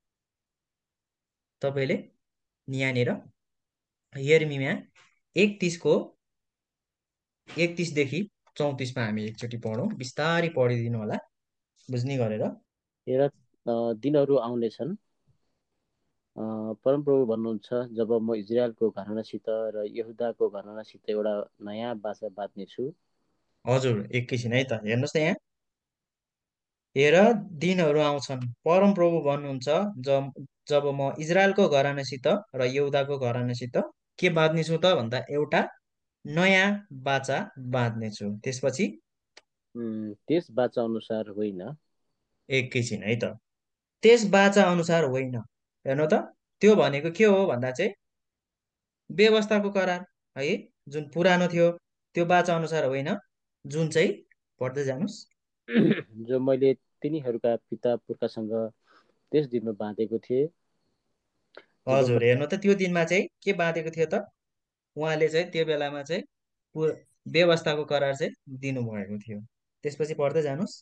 तपाईँले यहाँनिर यिर्मिया एकतिसको एकतिसदेखि चौतिसमा हामी एकचोटि पढौँ। बिस्तारै पढिदिनु होला बुझ्ने गरेर। हेर, दिनहरू आउनेछन्, परमप्रभु भन्नुहुन्छ, जब म इजरायलको घरानासित र यहुदाको घरानासित एउटा नयाँ बाचा बाँध्नेछु। हजुर, एकैछिन है त, हेर्नुहोस् त यहाँ। हेर, दिनहरू आउँछन्, परमप्रभु भन्नुहुन्छ, जब जब म इजरायलको घरानासित र यहुदाको घरानासित के बाँध्नेछु त भन्दा एउटा नयाँ बाचा बाँध्नेछु। त्यसपछि त्यस बाचा अनुसार होइन। एकैछिन है त, त्यस बाचा अनुसार होइन। हेर्नु त, त्यो भनेको के हो भन्दा चाहिँ व्यवस्थाको करार है, जुन पुरानो थियो त्यो बाचा अनुसार होइन, जुन चाहिँ पढ्दै जानुहोस्। जो मैले तिनीहरूका पिता पुर्खासँग त्यस दिनमा बाँधेको थिएँ। हजुर, हेर्नु त, त्यो दिनमा चाहिँ के बाँधेको थियो त? उहाँले चाहिँ त्यो बेलामा चाहिँ पु व्यवस्थाको करार चाहिँ दिनुभएको थियो। त्यसपछि पढ्दै जानुहोस्।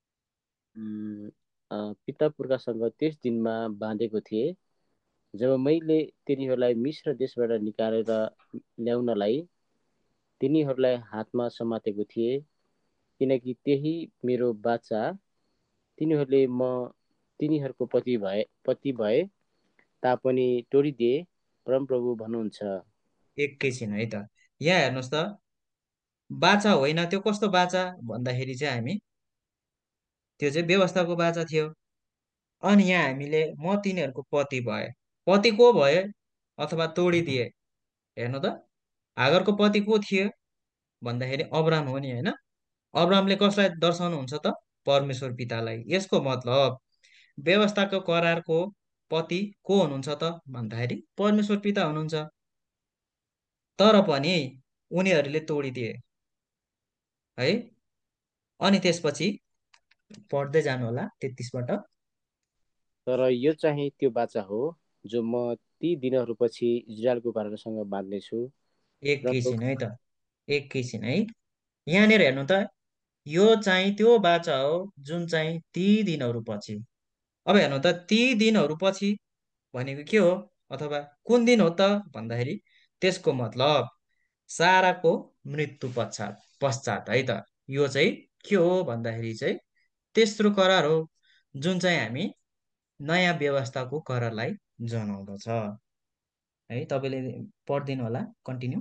पिता पुर्खासँग त्यस दिनमा बाँधेको थिएँ, जब मैले तिनीहरूलाई मिश्र देशबाट निकालेर ल्याउनलाई तिनीहरूलाई हातमा समातेको थिएँ, किनकि त्यही मेरो बाचा तिनीहरूले म तिनीहरूको पति भए पति भए तापनि तोडिदिए, परमप्रभु भन्नुहुन्छ। एकैछिन है त, यहाँ हेर्नुहोस् त, बाचा होइन, त्यो कस्तो बाचा भन्दाखेरि चाहिँ हामी त्यो चाहिँ व्यवस्थाको बाचा थियो। अनि यहाँ हामीले म तिनीहरूको पति भए, पति को भए अथवा तोडिदिए। हेर्नु त, हागरको पति को थिए भन्दाखेरि अब्राम हो नि, होइन? अब्रामले कसलाई दर्शाउनुहुन्छ त? परमेश्वर पितालाई। यसको मतलब व्यवस्थाको करारको पति को हुनुहुन्छ त भन्दाखेरि परमेश्वर पिता हुनुहुन्छ। तर पनि उनीहरूले तोडिदिए है। अनि त्यसपछि पढ्दै जानु होला तेत्तिसबाट। तर यो चाहिँ त्यो बाचा हो जो म ती दिनहरूपछि इजरायलको घरानासँग बाँध्नेछु। एकैछिन है त, एकैछिन है, यहाँनिर हेर्नु त, यो चाहिँ त्यो बाचा हो जुन चाहिँ ती दिनहरू पछि। अब हेर्नु त, ती दिनहरू पछि भनेको के हो अथवा कुन दिन हो त भन्दाखेरि त्यसको मतलब साराको मृत्यु पश्चात पश्चात है त। यो चाहिँ के हो भन्दाखेरि चाहिँ तेस्रो करार हो जुन चाहिँ हामी नयाँ व्यवस्थाको करारलाई जनाउँदछ है। तपाईँले पढिदिनु होला, कन्टिन्यू।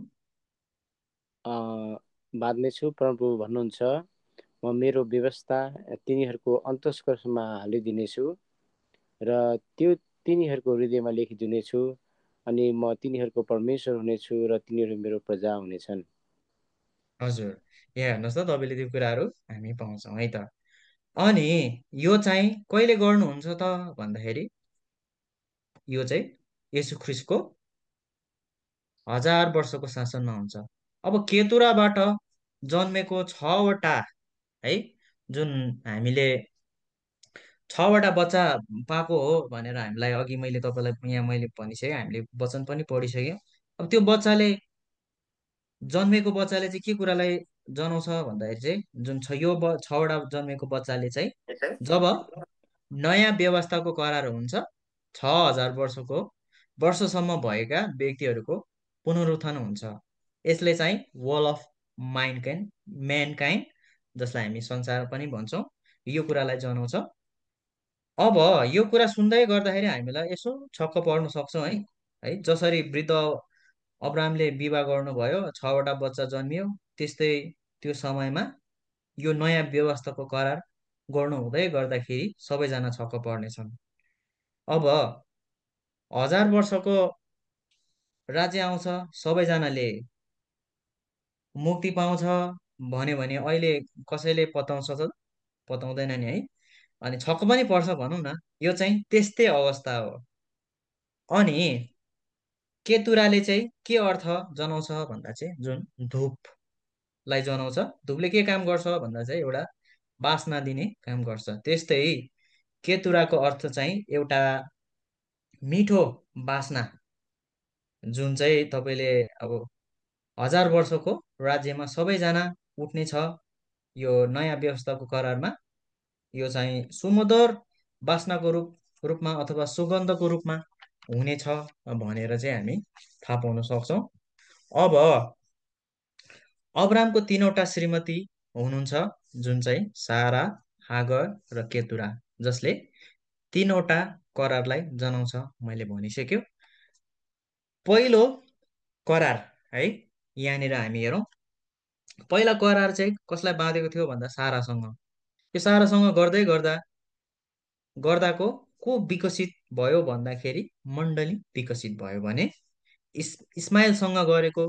बाँध्नेछु, परमप्रभु भन्नुहुन्छ, म मेरो व्यवस्था तिनीहरूको अन्तस्कर्षमा हालिदिनेछु र त्यो तिनीहरूको हृदयमा लेखिदिनेछु, अनि म तिनीहरूको परमेश्वर हुनेछु र तिनीहरू मेरो प्रजा हुनेछन्। हजुर, यहाँ हेर्नुहोस् त, तपाईँले त्यो कुराहरू हामी पाउँछौँ है त। अनि यो चाहिँ कहिले गर्नुहुन्छ त भन्दाखेरि यो चाहिँ येशू ख्रिस्टको हजार वर्षको शासनमा हुन्छ। अब केतुराबाट जन्मेको छवटा है, जुन हामीले छवटा बच्चा पाएको हो भनेर हामीलाई अघि मैले तपाईँलाई यहाँ मैले भनिसकेँ, हामीले वचन पनि पढिसक्यौँ। अब त्यो बच्चाले जन्मेको बच्चाले चाहिँ के कुरालाई जनाउँछ भन्दाखेरि चाहिँ जुन छ यो ब छवटा जन्मेको बच्चाले चाहिँ जब नयाँ व्यवस्थाको करार हुन्छ, छ हजार वर्षको वर्षसम्म भएका व्यक्तिहरूको पुनरुत्थान हुन्छ। यसले चाहिँ wall of mind kind mankind, जसलाई हामी संसार पनि भन्छौँ, यो कुरालाई जनाउँछ। अब यो कुरा सुन्दै गर्दाखेरि हामीलाई यसो छक्क पर्न सक्छौँ है है जसरी वृद्ध अब्राहमले विवाह गर्नुभयो, छवटा बच्चा जन्मियो, त्यस्तै त्यो समयमा यो नयाँ व्यवस्थाको करार गर्नु हुँदै गर्दाखेरि सबैजना छक्क पर्नेछन्। अब हजार वर्षको राज्य आउँछ, सबैजनाले मुक्ति पाउँछ भन्यो भने अहिले कसैले पताउँछ त? पताउँदैन नि है। अनि छक्क पनि पर्छ भनौँ न, यो चाहिँ त्यस्तै अवस्था हो। अनि केतुराले चाहिँ के अर्थ जनाउँछ भन्दा चाहिँ जुन धुपलाई जनाउँछ, धुपले के काम गर्छ भन्दा चाहिँ एउटा बास्ना दिने काम गर्छ। त्यस्तै केतुराको अर्थ चाहिँ एउटा मिठो बास्ना, जुन चाहिँ तपाईँले अब हजार वर्षको राज्यमा सबैजना उठ्ने छ यो नयाँ व्यवस्थाको करारमा, यो चाहिँ सुमधुर बास्नाको रूप रूपमा अथवा सुगन्धको रूपमा हुनेछ भनेर चाहिँ हामी थाहा पाउन सक्छौँ। अब अब्रामको तीनवटा श्रीमती हुनुहुन्छ, जुन चाहिँ सारा, हागर र केतुरा, जसले तीनवटा करारलाई जनाउँछ मैले भनिसक्यो। पहिलो करार है, यहाँनिर हामी हेरौँ, पहिला करार चाहिँ कसलाई बाँधेको थियो भन्दा सारासँग। यो सारासँग गर्दै गर्दा गर्दाको को विकसित भयो भन्दाखेरि मण्डली विकसित भयो भने इस इस्माइलसँग गरेको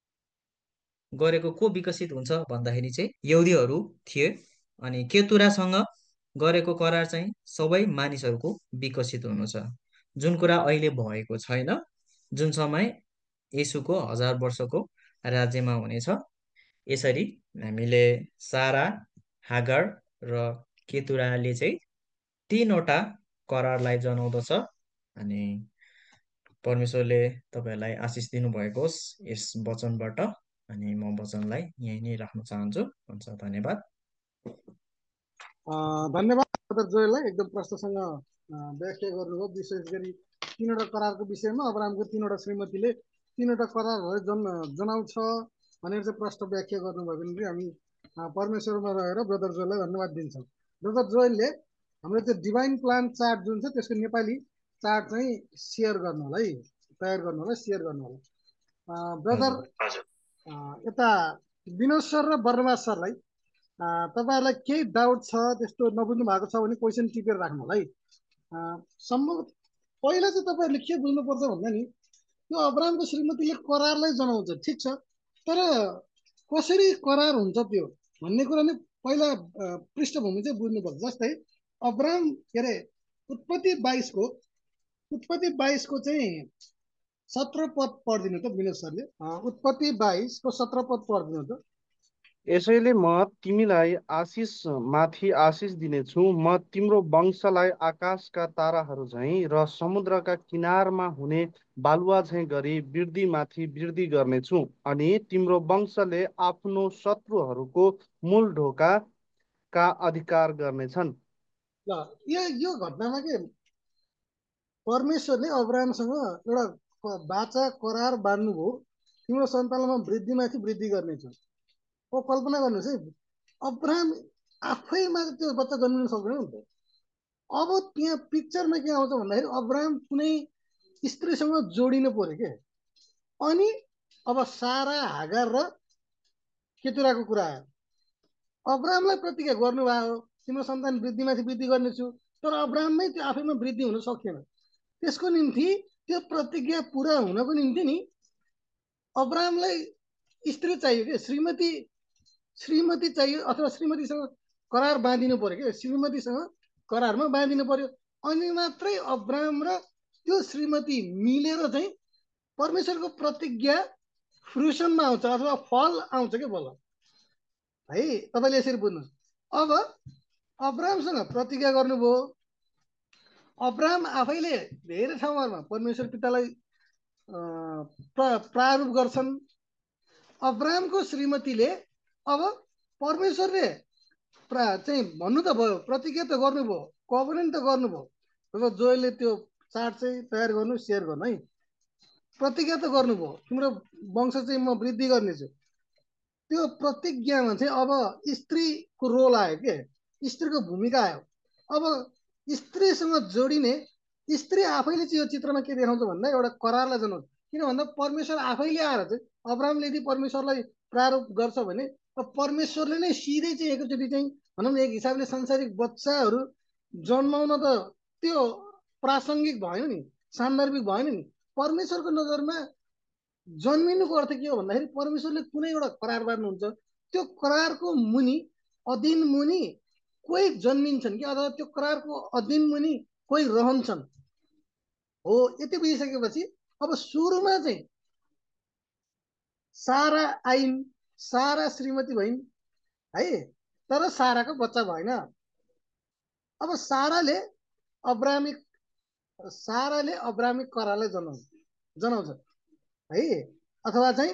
गरेको को विकसित हुन्छ भन्दाखेरि चाहिँ यहुदीहरू थिए। अनि केतुरासँग गरेको करार चाहिँ सबै मानिसहरूको विकसित हुनु छ, जुन कुरा अहिले भएको छैन, जुन समय येशूको हजार वर्षको राज्यमा हुनेछ। यसरी हामीले सारा, हागर र केतुराले चाहिँ तीनवटा करारलाई जनाउँदछ। अनि परमेश्वरले तपाईँहरूलाई आशिष दिनुभएको होस् यस वचनबाट। अनि म वचनलाई यहीँ नै राख्न चाहन्छु। हुन्छ, धन्यवाद। धन्यवाद ब्रदर जोयललाई, एकदम प्रश्नसँग व्याख्या गर्नुभयो। विशेष गरी तीनवटा करारको विषयमा अब्राहमको तीनवटा श्रीमतीले तीनवटा करारहरू जन जनाउँछ भनेर चाहिँ प्रश्न व्याख्या गर्नुभयो भने हामी परमेश्वरमा रहेर ब्रदर जोयललाई धन्यवाद दिन्छौँ। ब्रदर जोयलले हाम्रो त्यो डिभाइन प्लान चार्ट जुन छ त्यसको नेपाली चार्ट चाहिँ सेयर गर्नु होला है, तयार गर्नु होला, सेयर गर्नु होला। ब्रदर यता विनोद सर र बर्नबास सरलाई तपाईँहरूलाई केही डाउट छ, त्यस्तो नबुझ्नु भएको छ भने क्वेसन टिपेर राख्नु होला है। सम्भव पहिला चाहिँ तपाईँहरूले के बुझ्नुपर्छ भन्दा नि त्यो अब्राहमको श्रीमतीले करारलाई जनाउँछ, ठिक छ, तर कसरी करार हुन्छ त्यो भन्ने कुरा नै पहिला पृष्ठभूमि चाहिँ बुझ्नुपर्छ। जस्तै अब्राहम के अरे उत्पत्ति बाइसको उत्पत्ति बाइसको चाहिँ सत्र पद पढिदिनु त विनोद सरले। उत्पत्ति बाइसको सत्र पद पढिदिनु त। यसैले म तिमीलाई आशिष माथि आशिष दिनेछु, म तिम्रो वंशलाई आकाशका ताराहरू झैँ र समुद्रका किनारमा हुने बालुवा झैँ गरी वृद्धि माथि वृद्धि गर्नेछु, अनि तिम्रो वंशले आफ्नो शत्रुहरूको मूल ढोकाका अधिकार गर्नेछन्। ल यो यो घटनामा के परमेश्वरले अब्राहमसँग एउटा बाचा करार बाँध्नुभयो, तिम्रो सन्तानमा वृद्धिमाथि वृद्धि गर्नेछु। ओ कल्पना गर्नुहोस् है, अब्राहम आफैमा त्यो बच्चा जन्मिन सक्दैन नि त। अब त्यहाँ पिक्चरमा के आउँछ भन्दाखेरि अब्राहम कुनै स्त्रीसँग जोडिनु पर्यो के, अनि अब सारा, हागर र केतुराको कुरा आयो। अब्राहमलाई प्रतिज्ञा गर्नुभयो तिम्रो सन्तान वृद्धिमाथि वृद्धि गर्नेछु, तर अब्राहममै त्यो आफैमा वृद्धि हुन सकेन। त्यसको निम्ति त्यो प्रतिज्ञा पुरा हुनको निम्ति नि अब्राहमलाई स्त्री चाहियो कि, श्रीमती श्रीमती चाहियो, अथवा श्रीमतीसँग करार बाँधिनु पर्यो कि, श्रीमतीसँग करारमा बाँधिनु पर्यो, अनि मात्रै अब्राहम र त्यो श्रीमती मिलेर चाहिँ परमेश्वरको प्रतिज्ञा फ्रुसनमा आउँछ अथवा फल आउँछ के बल्ल है। तपाईँले यसरी बुझ्नुहोस्। अब अब्राहमसँग प्रतिज्ञा गर्नुभयो। अब्राहम आफैले धेरै ठाउँहरूमा परमेश्वर पितालाई प्रारूप गर्छन्। अब्राहमको श्रीमतीले अब परमेश्वरले प्रा चाहिँ भन्नु त भयो, प्रतिज्ञा त गर्नुभयो, कभरेन्ट त गर्नुभयो। र जोयले त्यो चार्ट चाहिँ तयार गर्नु, सेयर गर्नु है। प्रतिज्ञा त गर्नुभयो, तिम्रो वंश चाहिँ म वृद्धि गर्नेछु। त्यो प्रतिज्ञामा चाहिँ अब स्त्रीको रोल आयो के, स्त्रीको भूमिका आयो। अब स्त्रीसँग जोडिने, स्त्री आफैले चाहिँ यो चित्रमा के देखाउँछ भन्दा एउटा करारलाई जनाउँछ। किन भन्दा परमेश्वर आफैले आएर चाहिँ अब्राहमले यदि परमेश्वरलाई प्रारूप गर्छ भने परमेश्वरले नै सिधै चाहिँ एकैचोटि चाहिँ भनौँ न एक हिसाबले सांसारिक बच्चाहरू जन्माउन त त्यो प्रासङ्गिक भएन नि, सान्दर्भिक भएन नि। परमेश्वरको नजरमा जन्मिनुको अर्थ के हो भन्दाखेरि परमेश्वरले कुनै एउटा करार बाँध्नुहुन्छ, त्यो करारको मुनि अधीन मुनि कोही जन्मिन्छन् कि अथवा त्यो करारको अधीन मुनि कोही रहन्छन् हो। यति बुझिसकेपछि अब सुरुमा चाहिँ सारा आइन्, सारा श्रीमती भइन् है, तर साराको बच्चा भएन। अब साराले अब्राहमिक साराले अब्राहमिक करारलाई जनाउँछ जनाउँछ है, अथवा चाहिँ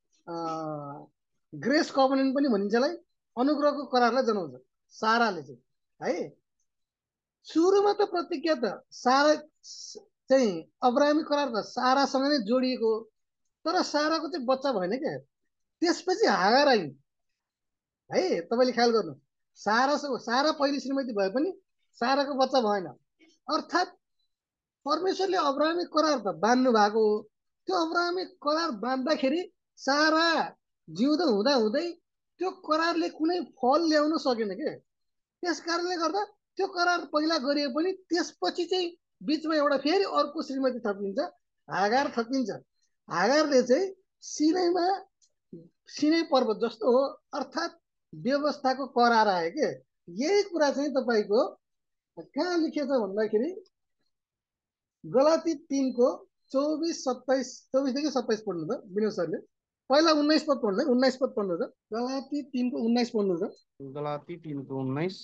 ग्रेस कभनेन्ट पनि भनिन्छ, यसलाई अनुग्रहको करारलाई जनाउँछ साराले चाहिँ है। सुरुमा त प्रतिज्ञा त सारा चाहिँ अब्राहमिक करार त सारासँग नै जोडिएको, तर साराको चाहिँ बच्चा भएन क्या। त्यसपछि हागार आइन् है। तपाईँले ख्याल गर्नु, सारा सारा पहिलो श्रीमती भए पनि साराको बच्चा भएन। अर्थात् परमेश्वरले अब्राहमिक करार त बाँध्नु भएको हो। त्यो अब्राहमिक करार बाँध्दाखेरि सारा जिउँदो हुँदा हुँदै त्यो करारले कुनै फल ल्याउन सकेन के। त्यस कारणले गर्दा त्यो करार पहिला गरिए पनि त्यसपछि चाहिँ बिचमा एउटा फेरि अर्को श्रीमती थपिन्छ, हागार थपिन्छ। हागारले चाहिँ सिनैमा सिनै पर्वत जस्तो हो, अर्थात् व्यवस्थाको करार आयो के। यही कुरा चाहिँ तपाईँको कहाँ लेखेछ भन्दाखेरि गलाती तीनको चौबिस सत्ताइस चौबिसदेखि सत्ताइस पढ्नु त विनोद सरले। पहिला उन्नाइस पद पढ्नु, उन्नाइस पद पढ्नु त। गलाती तीनको उन्नाइस पढ्नु त। गलाती तीनको उन्नाइस।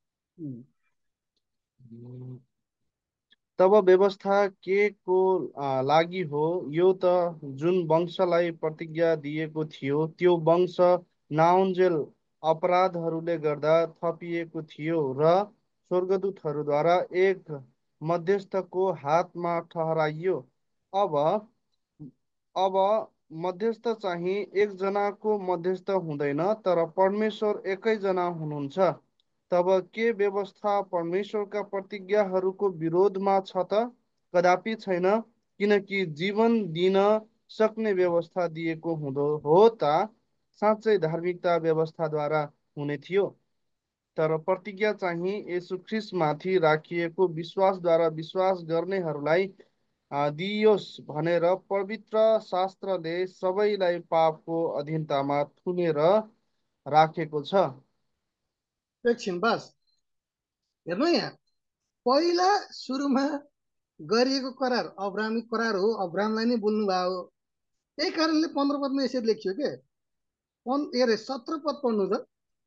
तब व्यवस्था के को लागि हो? यो त जुन वंशलाई प्रतिज्ञा दिएको थियो त्यो वंश नाउन्जेल अपराधहरूले गर्दा थपिएको थियो र स्वर्गदूतहरूद्वारा एक मध्यस्थको हातमा ठहराइयो। अब अब मध्यस्थ चाहिँ एकजनाको मध्यस्थ हुँदैन, तर परमेश्वर एकैजना हुनुहुन्छ। तब के व्यवस्था परमेश्वरका प्रतिज्ञाहरूको विरोधमा छ त? कदापि छैन, किनकि जीवन दिन सक्ने व्यवस्था दिएको हुँदो हो त साँच्चै धार्मिकता व्यवस्थाद्वारा हुने थियो। तर प्रतिज्ञा चाहिँ येशू ख्रिस्टमाथि राखिएको विश्वासद्वारा विश्वास गर्नेहरूलाई दिइयोस् भनेर पवित्र शास्त्रले सबैलाई पापको अधीनतामा थुनेर राखेको छ। एकछिन बस हेर्नु यहाँ, पहिला सुरुमा गरिएको करार अब्राहमिक करार हो, अब्राहमलाई नै बोल्नु भयो हो। त्यही कारणले पन्ध्र पदमा यसरी लेखियो के। के अरे सत्र पद पढ्नु त।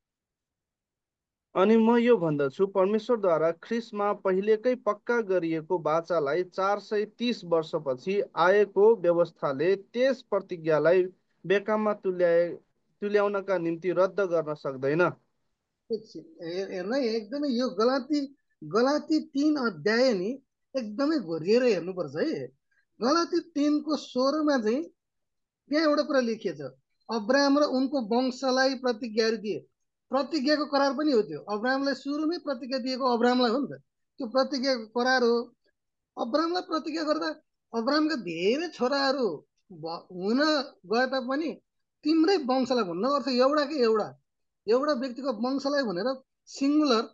अनि म यो भन्दछु, परमेश्वरद्वारा ख्रिस्टमा पहिलेकै पक्का गरिएको बाचालाई चार सय तीस वर्षपछि आएको व्यवस्थाले त्यस प्रतिज्ञालाई बेकाममा तुल्याए तुल्याउनका निम्ति रद्द गर्न सक्दैन। हेर्नु एकदमै यो गलाती गलाती तीन अध्याय नि एकदमै घोरिएर हेर्नुपर्छ है। गलाती तीनको सोह्रमा चाहिँ त्यहाँ एउटा कुरा लेखिएको छ, अब्राहम र उनको वंशलाई प्रतिज्ञाहरू दिए। प्रतिज्ञाको करार पनि हो त्यो। अब्राहमलाई सुरुमै प्रतिज्ञा दिएको अब्राहमलाई हो नि त, त्यो प्रतिज्ञाको करार हो। अब्राहमलाई प्रतिज्ञा गर्दा अब्राहमका धेरै छोराहरू हुन गए तापनि तिम्रै वंशलाई भन्नु अर्थ एउटा कि एउटा एउटा व्यक्तिको वंशलाई भनेर सिङ्गुलर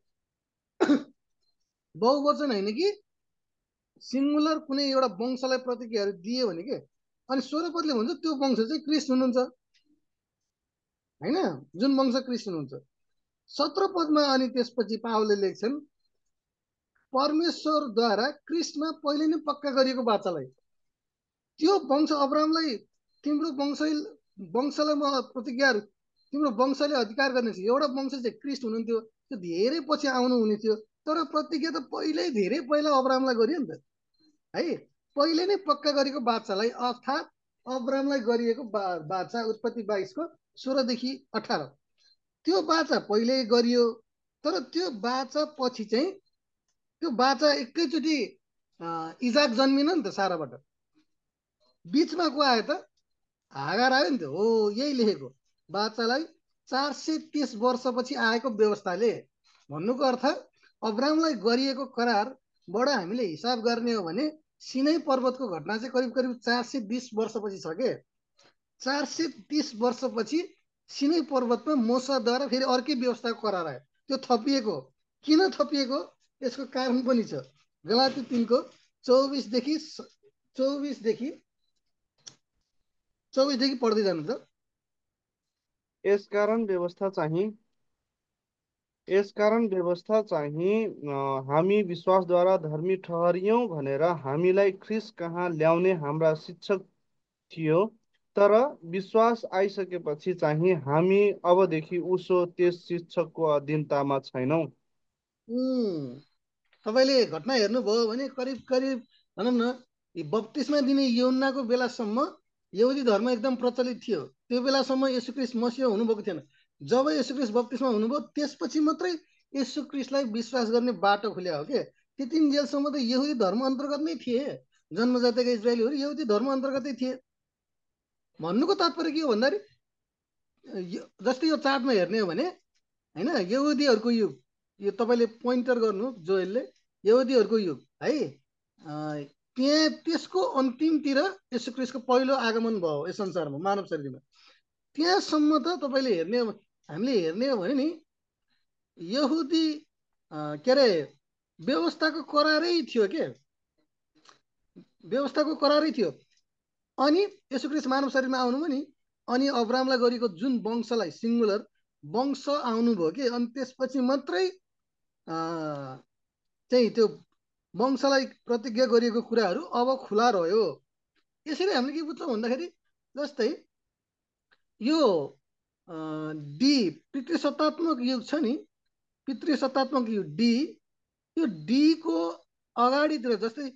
बहुवचन होइन कि सिङ्गुलर कुनै एउटा वंशलाई प्रतिज्ञाहरू दिए भने के। अनि सोह्र पदले भन्छ त्यो वंश चाहिँ क्रिस्ट हुनुहुन्छ होइन, जुन वंश क्रिस्ट हुनुहुन्छ। सत्र पदमा अनि त्यसपछि पावलले लेख्छन् परमेश्वरद्वारा क्रिस्टमा पहिले नै पक्का गरिएको बाचालाई त्यो वंश अब्राहमलाई तिम्रो वंश वंशलाई म प्रतिज्ञाहरू तिम्रो वंशले अधिकार गर्नेछ। एउटा वंश चाहिँ क्रिस्ट हुनुहुन्थ्यो, त्यो धेरै पछि आउनु हुने थियो। तर प्रतिज्ञा त पहिल्यै धेरै पहिला अब्राहमलाई गरियो नि त है। पहिले नै पक्का गरेको बादशाहलाई अर्थात् अब्राहमलाई गरिएको बा बादशाह उत्पत्ति बाइसको सोह्रदेखि अठार त्यो बाचा पहिल्यै गरियो। तर त्यो बाचा पछि चाहिँ त्यो बाचा एकैचोटि इजाक जन्मिन नि त साराबाट। बिचमा को आयो त? हागार आयो नि त। हो यही लेखेको बाचालाई चार सय तीस वर्षपछि आएको व्यवस्थाले। भन्नुको अर्थ अब्राहमलाई गरिएको करारबाट हामीले हिसाब गर्ने हो भने सिनै पर्वतको घटना चाहिँ करिब करिब चार सय बिस वर्षपछि छ के। चार सय तिस वर्षपछि सिनै पर्वतमा मोसाद्वारा फेरि अर्कै व्यवस्थाको करार आयो। त्यो थपिएको किन थपिएको यसको कारण पनि छ। गलाती तिनको चौबिसदेखि चौबिसदेखि चौबिसदेखि पढ्दै जानु त। यसकारण व्यवस्था चाहिँ यसकारण व्यवस्था चाहिँ हामी विश्वासद्वारा धर्मी ठहरियौँ भनेर हामीलाई ख्रिस्ट कहाँ ल्याउने हाम्रा शिक्षक थियो। तर विश्वास आइसकेपछि चाहिँ हामी अबदेखि उसो त्यस शिक्षकको अधीनतामा छैनौँ। तपाईँले घटना हेर्नुभयो भने करिब करिब भनौँ न बत्तिसमा दिने यूहन्नाको बेलासम्म यहुदी धर्म एकदम प्रचलित थियो। त्यो बेलासम्म येशू ख्रिस्ट मसीह हुनुभएको थिएन। जब येशू ख्रिस्ट बत्तिसमा हुनुभयो त्यसपछि मात्रै येशू ख्रिस्टलाई विश्वास गर्ने बाटो खुल्या हो के। त्यतिन्जेलसम्म त यहुदी धर्म अन्तर्गत नै थिए। जन्मजातका इजरायलीहरू यहुदी धर्म अन्तर्गतै थिए। भन्नुको तात्पर्य के हो भन्दाखेरि जस्तै यो चार्टमा हेर्ने हो भने होइन यहुदीहरूको युग यो तपाईँले पोइन्टर गर्नु जोएलले यहुदीहरूको युग है। त्यहाँ त्यसको अन्तिमतिर यसो क्रिस्टको पहिलो आगमन भयो यस संसारमा मानव शरीरमा। त्यहाँसम्म त तपाईँले हेर्ने हामीले हेर्ने हो भने नि यहुदी के अरे व्यवस्थाको करारै थियो के। व्यवस्थाको करारै थियो। अनि यसो क्रिस्ट मानव शरीरमा आउनुभयो नि। अनि अब्राहमलाई गरेको जुन वंशलाई सिङ्गुलर वंश आउनुभयो कि। अनि त्यसपछि मात्रै चाहिँ त्यो वंशलाई प्रतिज्ञा गरिएको कुराहरू अब खुला रह्यो। यसरी हामीले के बुझ्छौँ भन्दाखेरि जस्तै यो डी पितृसत्तात्मक युग छ नि। पितृसत्तात्मक युग डी यो डी को अगाडितिर जस्तै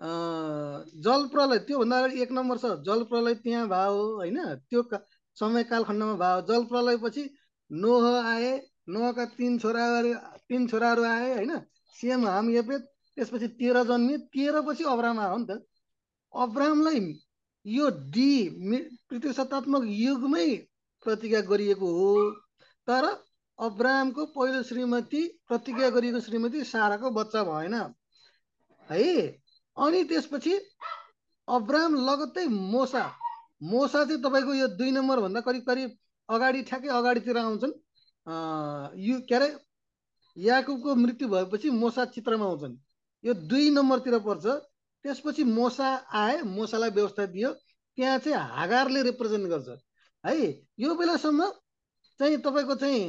जल प्रलय त्योभन्दा अगाडि एक नम्बर छ जल प्रलय त्यहाँ भयो होइन। त्यो समय कालखण्डमा भयो। जल प्रलयपछि नोह आए। नोहका तीन छोराहरू तीन छोराहरू आए होइन। सेम हाम यफेत। त्यसपछि तेह्र जन्मिए। तेह्र पछि अब्राहम आयो नि त। अब्राहमलाई यो डी पितृसत्तात्मक युगमै प्रतिज्ञा गरिएको हो। तर अब्राहमको पहिलो श्रीमती प्रतिज्ञा गरिएको श्रीमती साराको बच्चा भएन है। अनि त्यसपछि अब्राहम लगत्तै मोसा मोसा चाहिँ तपाईँको यो दुई नम्बर भन्दा करिब करिब अगाडि ठ्याक्कै अगाडितिर आउँछन्। यु के अरे याकुबको मृत्यु भएपछि मोसा चित्रमा आउँछन्। यो दुई नम्बरतिर पर्छ। त्यसपछि मोसा आए। मोसालाई व्यवस्था दियो। त्यहाँ चाहिँ हागारले रिप्रेजेन्ट गर्छ है। यो बेलासम्म चाहिँ तपाईँको चाहिँ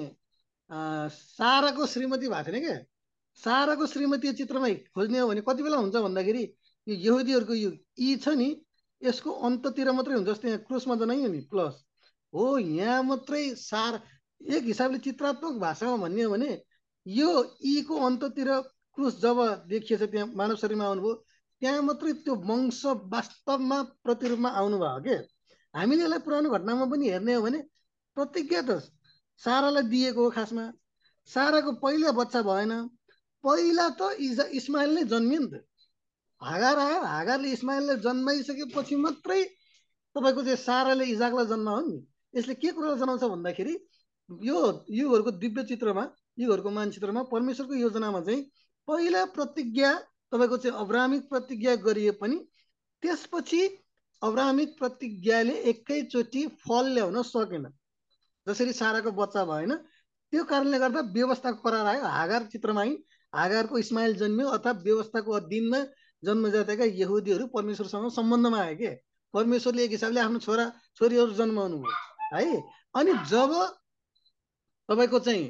साराको श्रीमती भएको थिएन क्या। साराको श्रीमती चित्रमा खोज्ने हो भने कति बेला हुन्छ भन्दाखेरि यो यहुदीहरूको युग यी छ नि यसको अन्ततिर मात्रै हुन्छ। जस्तै यहाँ क्रुसमा जनाइयो नि प्लस हो यहाँ मात्रै सार एक हिसाबले चित्रात्मक भाषामा भन्ने हो भने यो ई को अन्ततिर क्रुस जब देखिएछ त्यहाँ मानव शरीरमा आउनुभयो त्यहाँ मात्रै त्यो वंश वास्तवमा प्रतिरूपमा आउनुभयो के। हामीले यसलाई पुरानो घटनामा पनि हेर्ने हो भने प्रतिज्ञा त सारालाई दिएको हो। खासमा साराको पहिला बच्चा भएन। पहिला त इजा इस्माइल नै जन्मियो नि त। हागार आयो। हागारले इस्माइललाई जन्माइसकेपछि मात्रै तपाईँको चाहिँ साराले इजाकलाई जन्मायो नि। यसले के कुरालाई जनाउँछ भन्दाखेरि यो युगहरूको दिव्य चित्रमा युगहरूको मानचित्रमा परमेश्वरको योजनामा चाहिँ पहिला प्रतिज्ञा तपाईँको चाहिँ अब्राहमिक प्रतिज्ञा गरिए पनि त्यसपछि अब्राहमिक प्रतिज्ञाले एकैचोटि फल ल्याउन सकेन। जसरी साराको बच्चा भएन त्यो कारणले गर्दा व्यवस्थाको करार आयो। हागार चित्रमा आइ हागारको इस्माइल जन्मियो अर्थात् व्यवस्थाको अधीनमा जन्मजातका यहुदीहरू परमेश्वरसँग सम्बन्धमा आए के। परमेश्वरले एक हिसाबले आफ्नो छोरा छोरीहरू जन्माउनु भयो है। अनि जब तपाईँको चाहिँ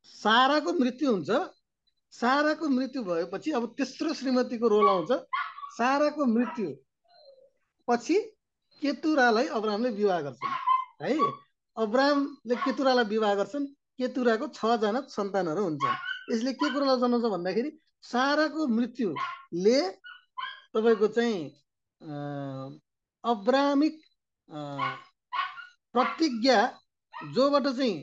साराको मृत्यु हुन्छ। साराको मृत्यु भएपछि अब तेस्रो श्रीमतीको रोल आउँछ। साराको मृत्यु पछि केतुरालाई अब्रामले विवाह गर्छन् है। अब्रामले केतुरालाई विवाह गर्छन्। केतुराको छजना सन्तानहरू हुन्छन्। यसले के कुरालाई जनाउँछ भन्दाखेरि साराको मृत्युले तपाईँको चाहिँ अब्रामिक प्रतिज्ञा जोबाट चाहिँ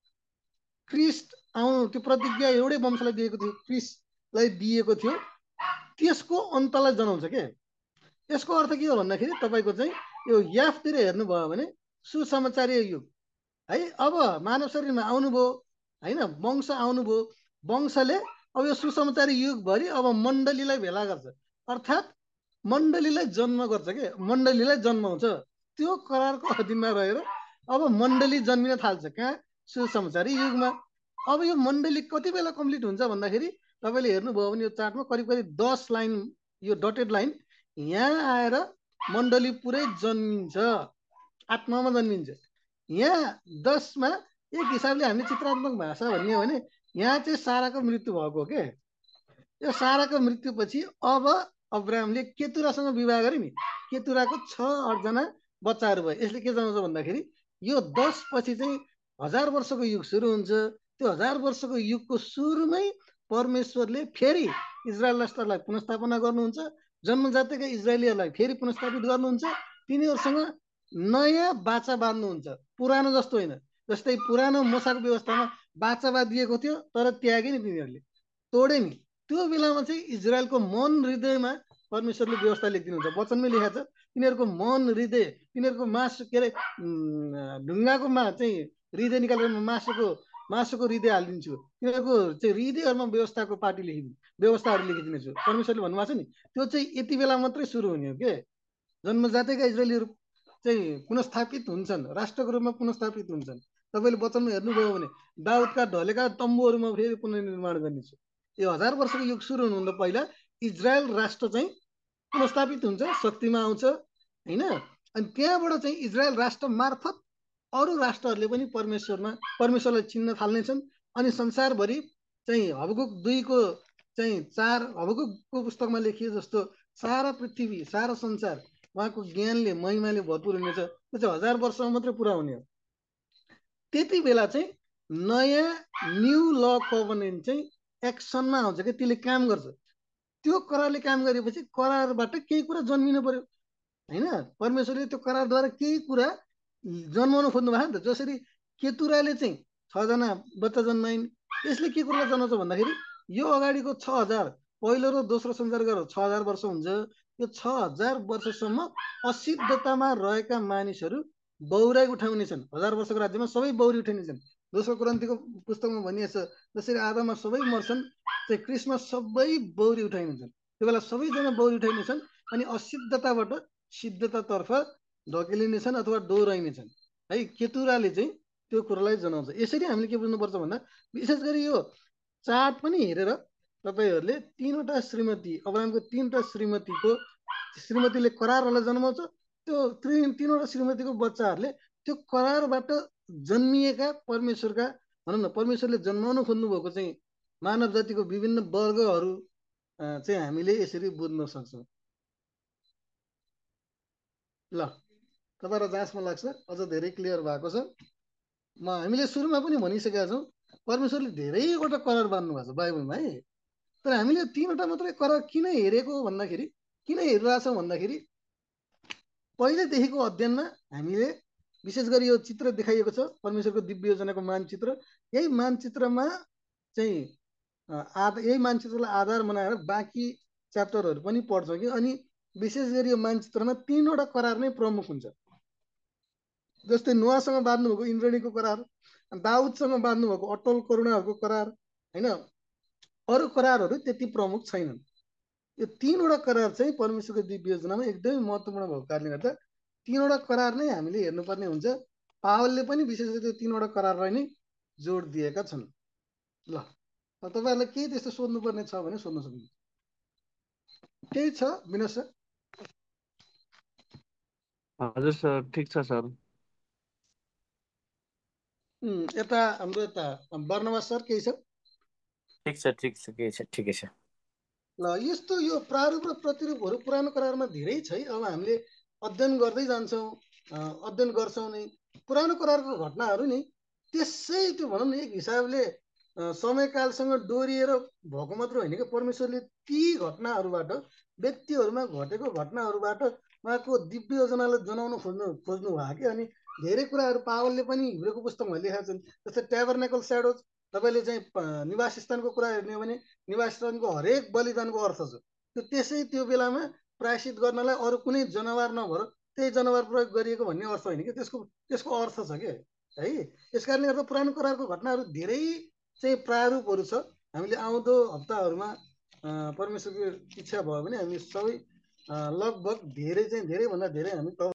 क्रिस्ट आउनु, त्यो प्रतिज्ञा एउटै वंशलाई दिएको थियो, क्रिस्टलाई दिएको थियो, त्यसको अन्तलाई जनाउँछ के। यसको अर्थ के हो भन्दाखेरि तपाईँको चाहिँ यो याफतिर हेर्नुभयो भने सुसमाचारीय युग है। अब मानव शरीरमा आउनुभयो होइन, वंश आउनुभयो, वंशले अब यो सुसमाचारी युगभरि अब मण्डलीलाई भेला गर्छ, अर्थात् मण्डलीलाई जन्म गर्छ के, मण्डलीलाई जन्माउँछ। त्यो करारको अधीनमा रहेर अब मण्डली जन्मिन थाल्छ। कहाँ? सुसमाचारी युगमा। अब यो मण्डली कति बेला कम्प्लिट हुन्छ भन्दाखेरि तपाईँले हेर्नुभयो भने यो चार्टमा करिब करिब दस लाइन, यो डटेड लाइन यहाँ आएर मण्डली पुरै जन्मिन्छ, आत्मामा जन्मिन्छ। यहाँ दसमा एक हिसाबले हामीले चित्रात्मक भाषा भन्ने हो भने यहाँ चाहिँ साराको मृत्यु भएको के। यो साराको मृत्युपछि अब अब्रामले केतुरासँग विवाह गरे नि, केतुराको छ आठजना बच्चाहरू भयो। यसले के जनाउँछ भन्दाखेरि यो दस पछि चाहिँ हजार वर्षको युग सुरु हुन्छ। त्यो हजार वर्षको युगको सुरुमै परमेश्वरले फेरि इजरायल राष्ट्रलाई पुनस्थापना गर्नुहुन्छ, जन्मजातका इजरायलीहरूलाई फेरि पुनस्थापित गर्नुहुन्छ, तिनीहरूसँग नयाँ बाचा बाँध्नुहुन्छ, पुरानो जस्तो होइन। जस्तै पुरानो मोसाको व्यवस्थामा बाचा बाँधिएको थियो तर त्यागे नि तिनीहरूले, तोडे नि। त्यो बेलामा चाहिँ इजरायलको मन हृदयमा परमेश्वरले व्यवस्था लेखिदिनुहुन्छ, वचनमै लेखेको छ तिनीहरूको मन हृदय, तिनीहरूको मासु के अरे ढुङ्गाको मा चाहिँ हृदय निकालेर मासुको मासुको हृदय हालिदिन्छु, तिनीहरूको चाहिँ हृदयहरूमा व्यवस्थाको पार्टी लेखिदिनु, व्यवस्थाहरू लेखिदिनेछु परमेश्वरले भन्नुभएको छ नि। त्यो चाहिँ यति बेला मात्रै सुरु हुने हो के। जन्मजातका इजरायलीहरू चाहिँ पुनस्थापित हुन्छन्, राष्ट्रको रूपमा पुनस्थापित हुन्छन्। तपाईँले वचनमा हेर्नुभयो भने दाउदका ढलेका तम्बुहरूमा फेरि पुनर्निर्माण गर्नेछु। यो हजार वर्षको युग सुरु हुनुभन्दा पहिला इजरायल राष्ट्र चाहिँ पुनस्थापित हुन्छ, शक्तिमा आउँछ होइन। अनि त्यहाँबाट चाहिँ इजरायल राष्ट्र मार्फत अरू राष्ट्रहरूले पनि परमेश्वरमा परमेश्वरलाई चिन्न थाल्नेछन्। अनि संसारभरि चाहिँ हबकुक दुईको चाहिँ चार, हबकुकको पुस्तकमा लेखिए जस्तो सारा पृथ्वी, सारा संसार उहाँको ज्ञानले महिमाले भरपुर हुनेछ। त्यो चाहिँ हजार वर्षमा मात्रै पुरा हुने हो। त्यति बेला चाहिँ नयाँ न्यू ल कभनेन्ट चाहिँ एक्सनमा आउँछ कि, त्यसले काम गर्छ। त्यो करारले काम गरेपछि करारबाट केही कुरा जन्मिनु पर्यो होइन। परमेश्वरले त्यो करारद्वारा केही कुरा जन्माउनु खोज्नु भएको नि त। जसरी केतुराले चाहिँ छजना बच्चा जन्माइन्, यसले के कुरा जनाउँछ भन्दाखेरि यो अगाडिको छ हजार पहिलो र दोस्रो संसार गरेर छ हजार वर्ष हुन्छ। यो छ हजार वर्षसम्म असिद्धतामा रहेका मानिसहरू बौराइ उठाउनेछन्। हजार वर्षको राज्यमा सबै बौरी उठाइनेछन्। दोस्रो कुरान्तीको पुस्तकमा भनिएको छ जसरी आदममा सबै मर्छन्, चाहिँ क्रिस्टमा सबै बौरी उठाइनेछन्। त्यो बेला सबैजना बौरी उठाइनेछन् अनि असिद्धताबाट सिद्धतातर्फ धकेलिनेछन् अथवा डोराइनेछन् है। केतुराले चाहिँ त्यो कुरालाई जनाउँछ। यसरी हामीले के बुझ्नुपर्छ भन्दा विशेष गरी यो चार्ट पनि हेरेर तपाईँहरूले तीनवटा श्रीमती, अब्रामको तीनवटा श्रीमतीको श्रीमतीले करारहरूलाई जन्माउँछ। त्यो तीन तीनवटा श्रीमतीको बच्चाहरूले त्यो करारबाट जन्मिएका परमेश्वरका भनौँ न, परमेश्वरले जन्माउनु खोज्नु भएको चाहिँ मानव जातिको विभिन्न वर्गहरू चाहिँ हामीले यसरी बुझ्न सक्छौँ। ल तपाईँलाई जाँचमा लाग्छ अझ धेरै क्लियर भएको छ। म हामीले सुरुमा पनि भनिसकेका छौँ परमेश्वरले धेरैवटा करार बाँध्नु भएको छ बाइबलमा है। तर हामीले तीनवटा मात्रै करार किन हेरेको भन्दाखेरि, किन हेरिरहेछौँ भन्दाखेरि पहिलेदेखिको अध्ययनमा हामीले विशेष गरी यो चित्र देखाइएको छ परमेश्वरको दिव्य योजनाको मानचित्र। यही मानचित्रमा चाहिँ आध यही मानचित्रलाई आधार बनाएर बाँकी च्याप्टरहरू पनि पढ्छौँ कि। अनि विशेष गरी यो मानचित्रमा तीनवटा करार नै प्रमुख हुन्छ। जस्तै नोआसँग बाँध्नुभएको इन्द्रणीको करार, दाउदसँग बाँध्नुभएको अटल करुणाहरूको करार होइन। अरू करारहरू त्यति प्रमुख छैनन्। यो तीनवटा करार चाहिँ परमेश्वरको दिव्य योजनामा एकदमै महत्त्वपूर्ण भएको कारणले गर्दा तीनवटा करार नै हामीले हेर्नुपर्ने हुन्छ। पावलले पनि विशेष गरी त्यो तीनवटा करारलाई नै जोड दिएका छन्। ल तपाईँहरूलाई केही त्यस्तो सोध्नुपर्ने छ भने सोध्न सक्नुहुन्छ। केही छ विनोद सर? हजुर सर, ठिक छ सर। यता हाम्रो यता वर्णवास सर केही छ? ठिक छ ठिक छ, के छ, ठिकै छ। ल यस्तो यो प्रारूप र प्रतिरूपहरू पुरानो करारमा धेरै छ है। अब हामीले अध्ययन गर्दै जान्छौँ, अध्ययन गर्छौँ नै पुरानो करारको घटनाहरू नि त्यसै त्यो भनौँ न एक हिसाबले समयकालसँग डोरिएर भएको मात्र होइन कि परमेश्वरले ती घटनाहरूबाट व्यक्तिहरूमा घटेको घटनाहरूबाट उहाँको दिव्य योजनालाई जनाउन खोज्नु खोज्नु भयो कि। अनि धेरै कुराहरू पावलले पनि हिब्रूको पुस्तकमा लेखेका छन्। जस्तै ट्याबरनेकल स्याडोज, तपाईँले चाहिँ निवास स्थानको कुरा हेर्ने हो भने निवास स्थानको हरेक बलिदानको अर्थ छ त्यो त्यसै त्यो बेलामा प्रायश्चित गर्नलाई अरू कुनै जनावर नभएर त्यही जनावर प्रयोग गरिएको भन्ने अर्थ होइन कि, त्यसको त्यसको अर्थ छ के है। यस कारणले गर्दा पुरानो करारको घटनाहरू धेरै चाहिँ प्रारूपहरू छ। हामीले आउँदो हप्ताहरूमा परमेश्वरको इच्छा भयो भने हामी सबै लगभग धेरै चाहिँ धेरैभन्दा धेरै हामी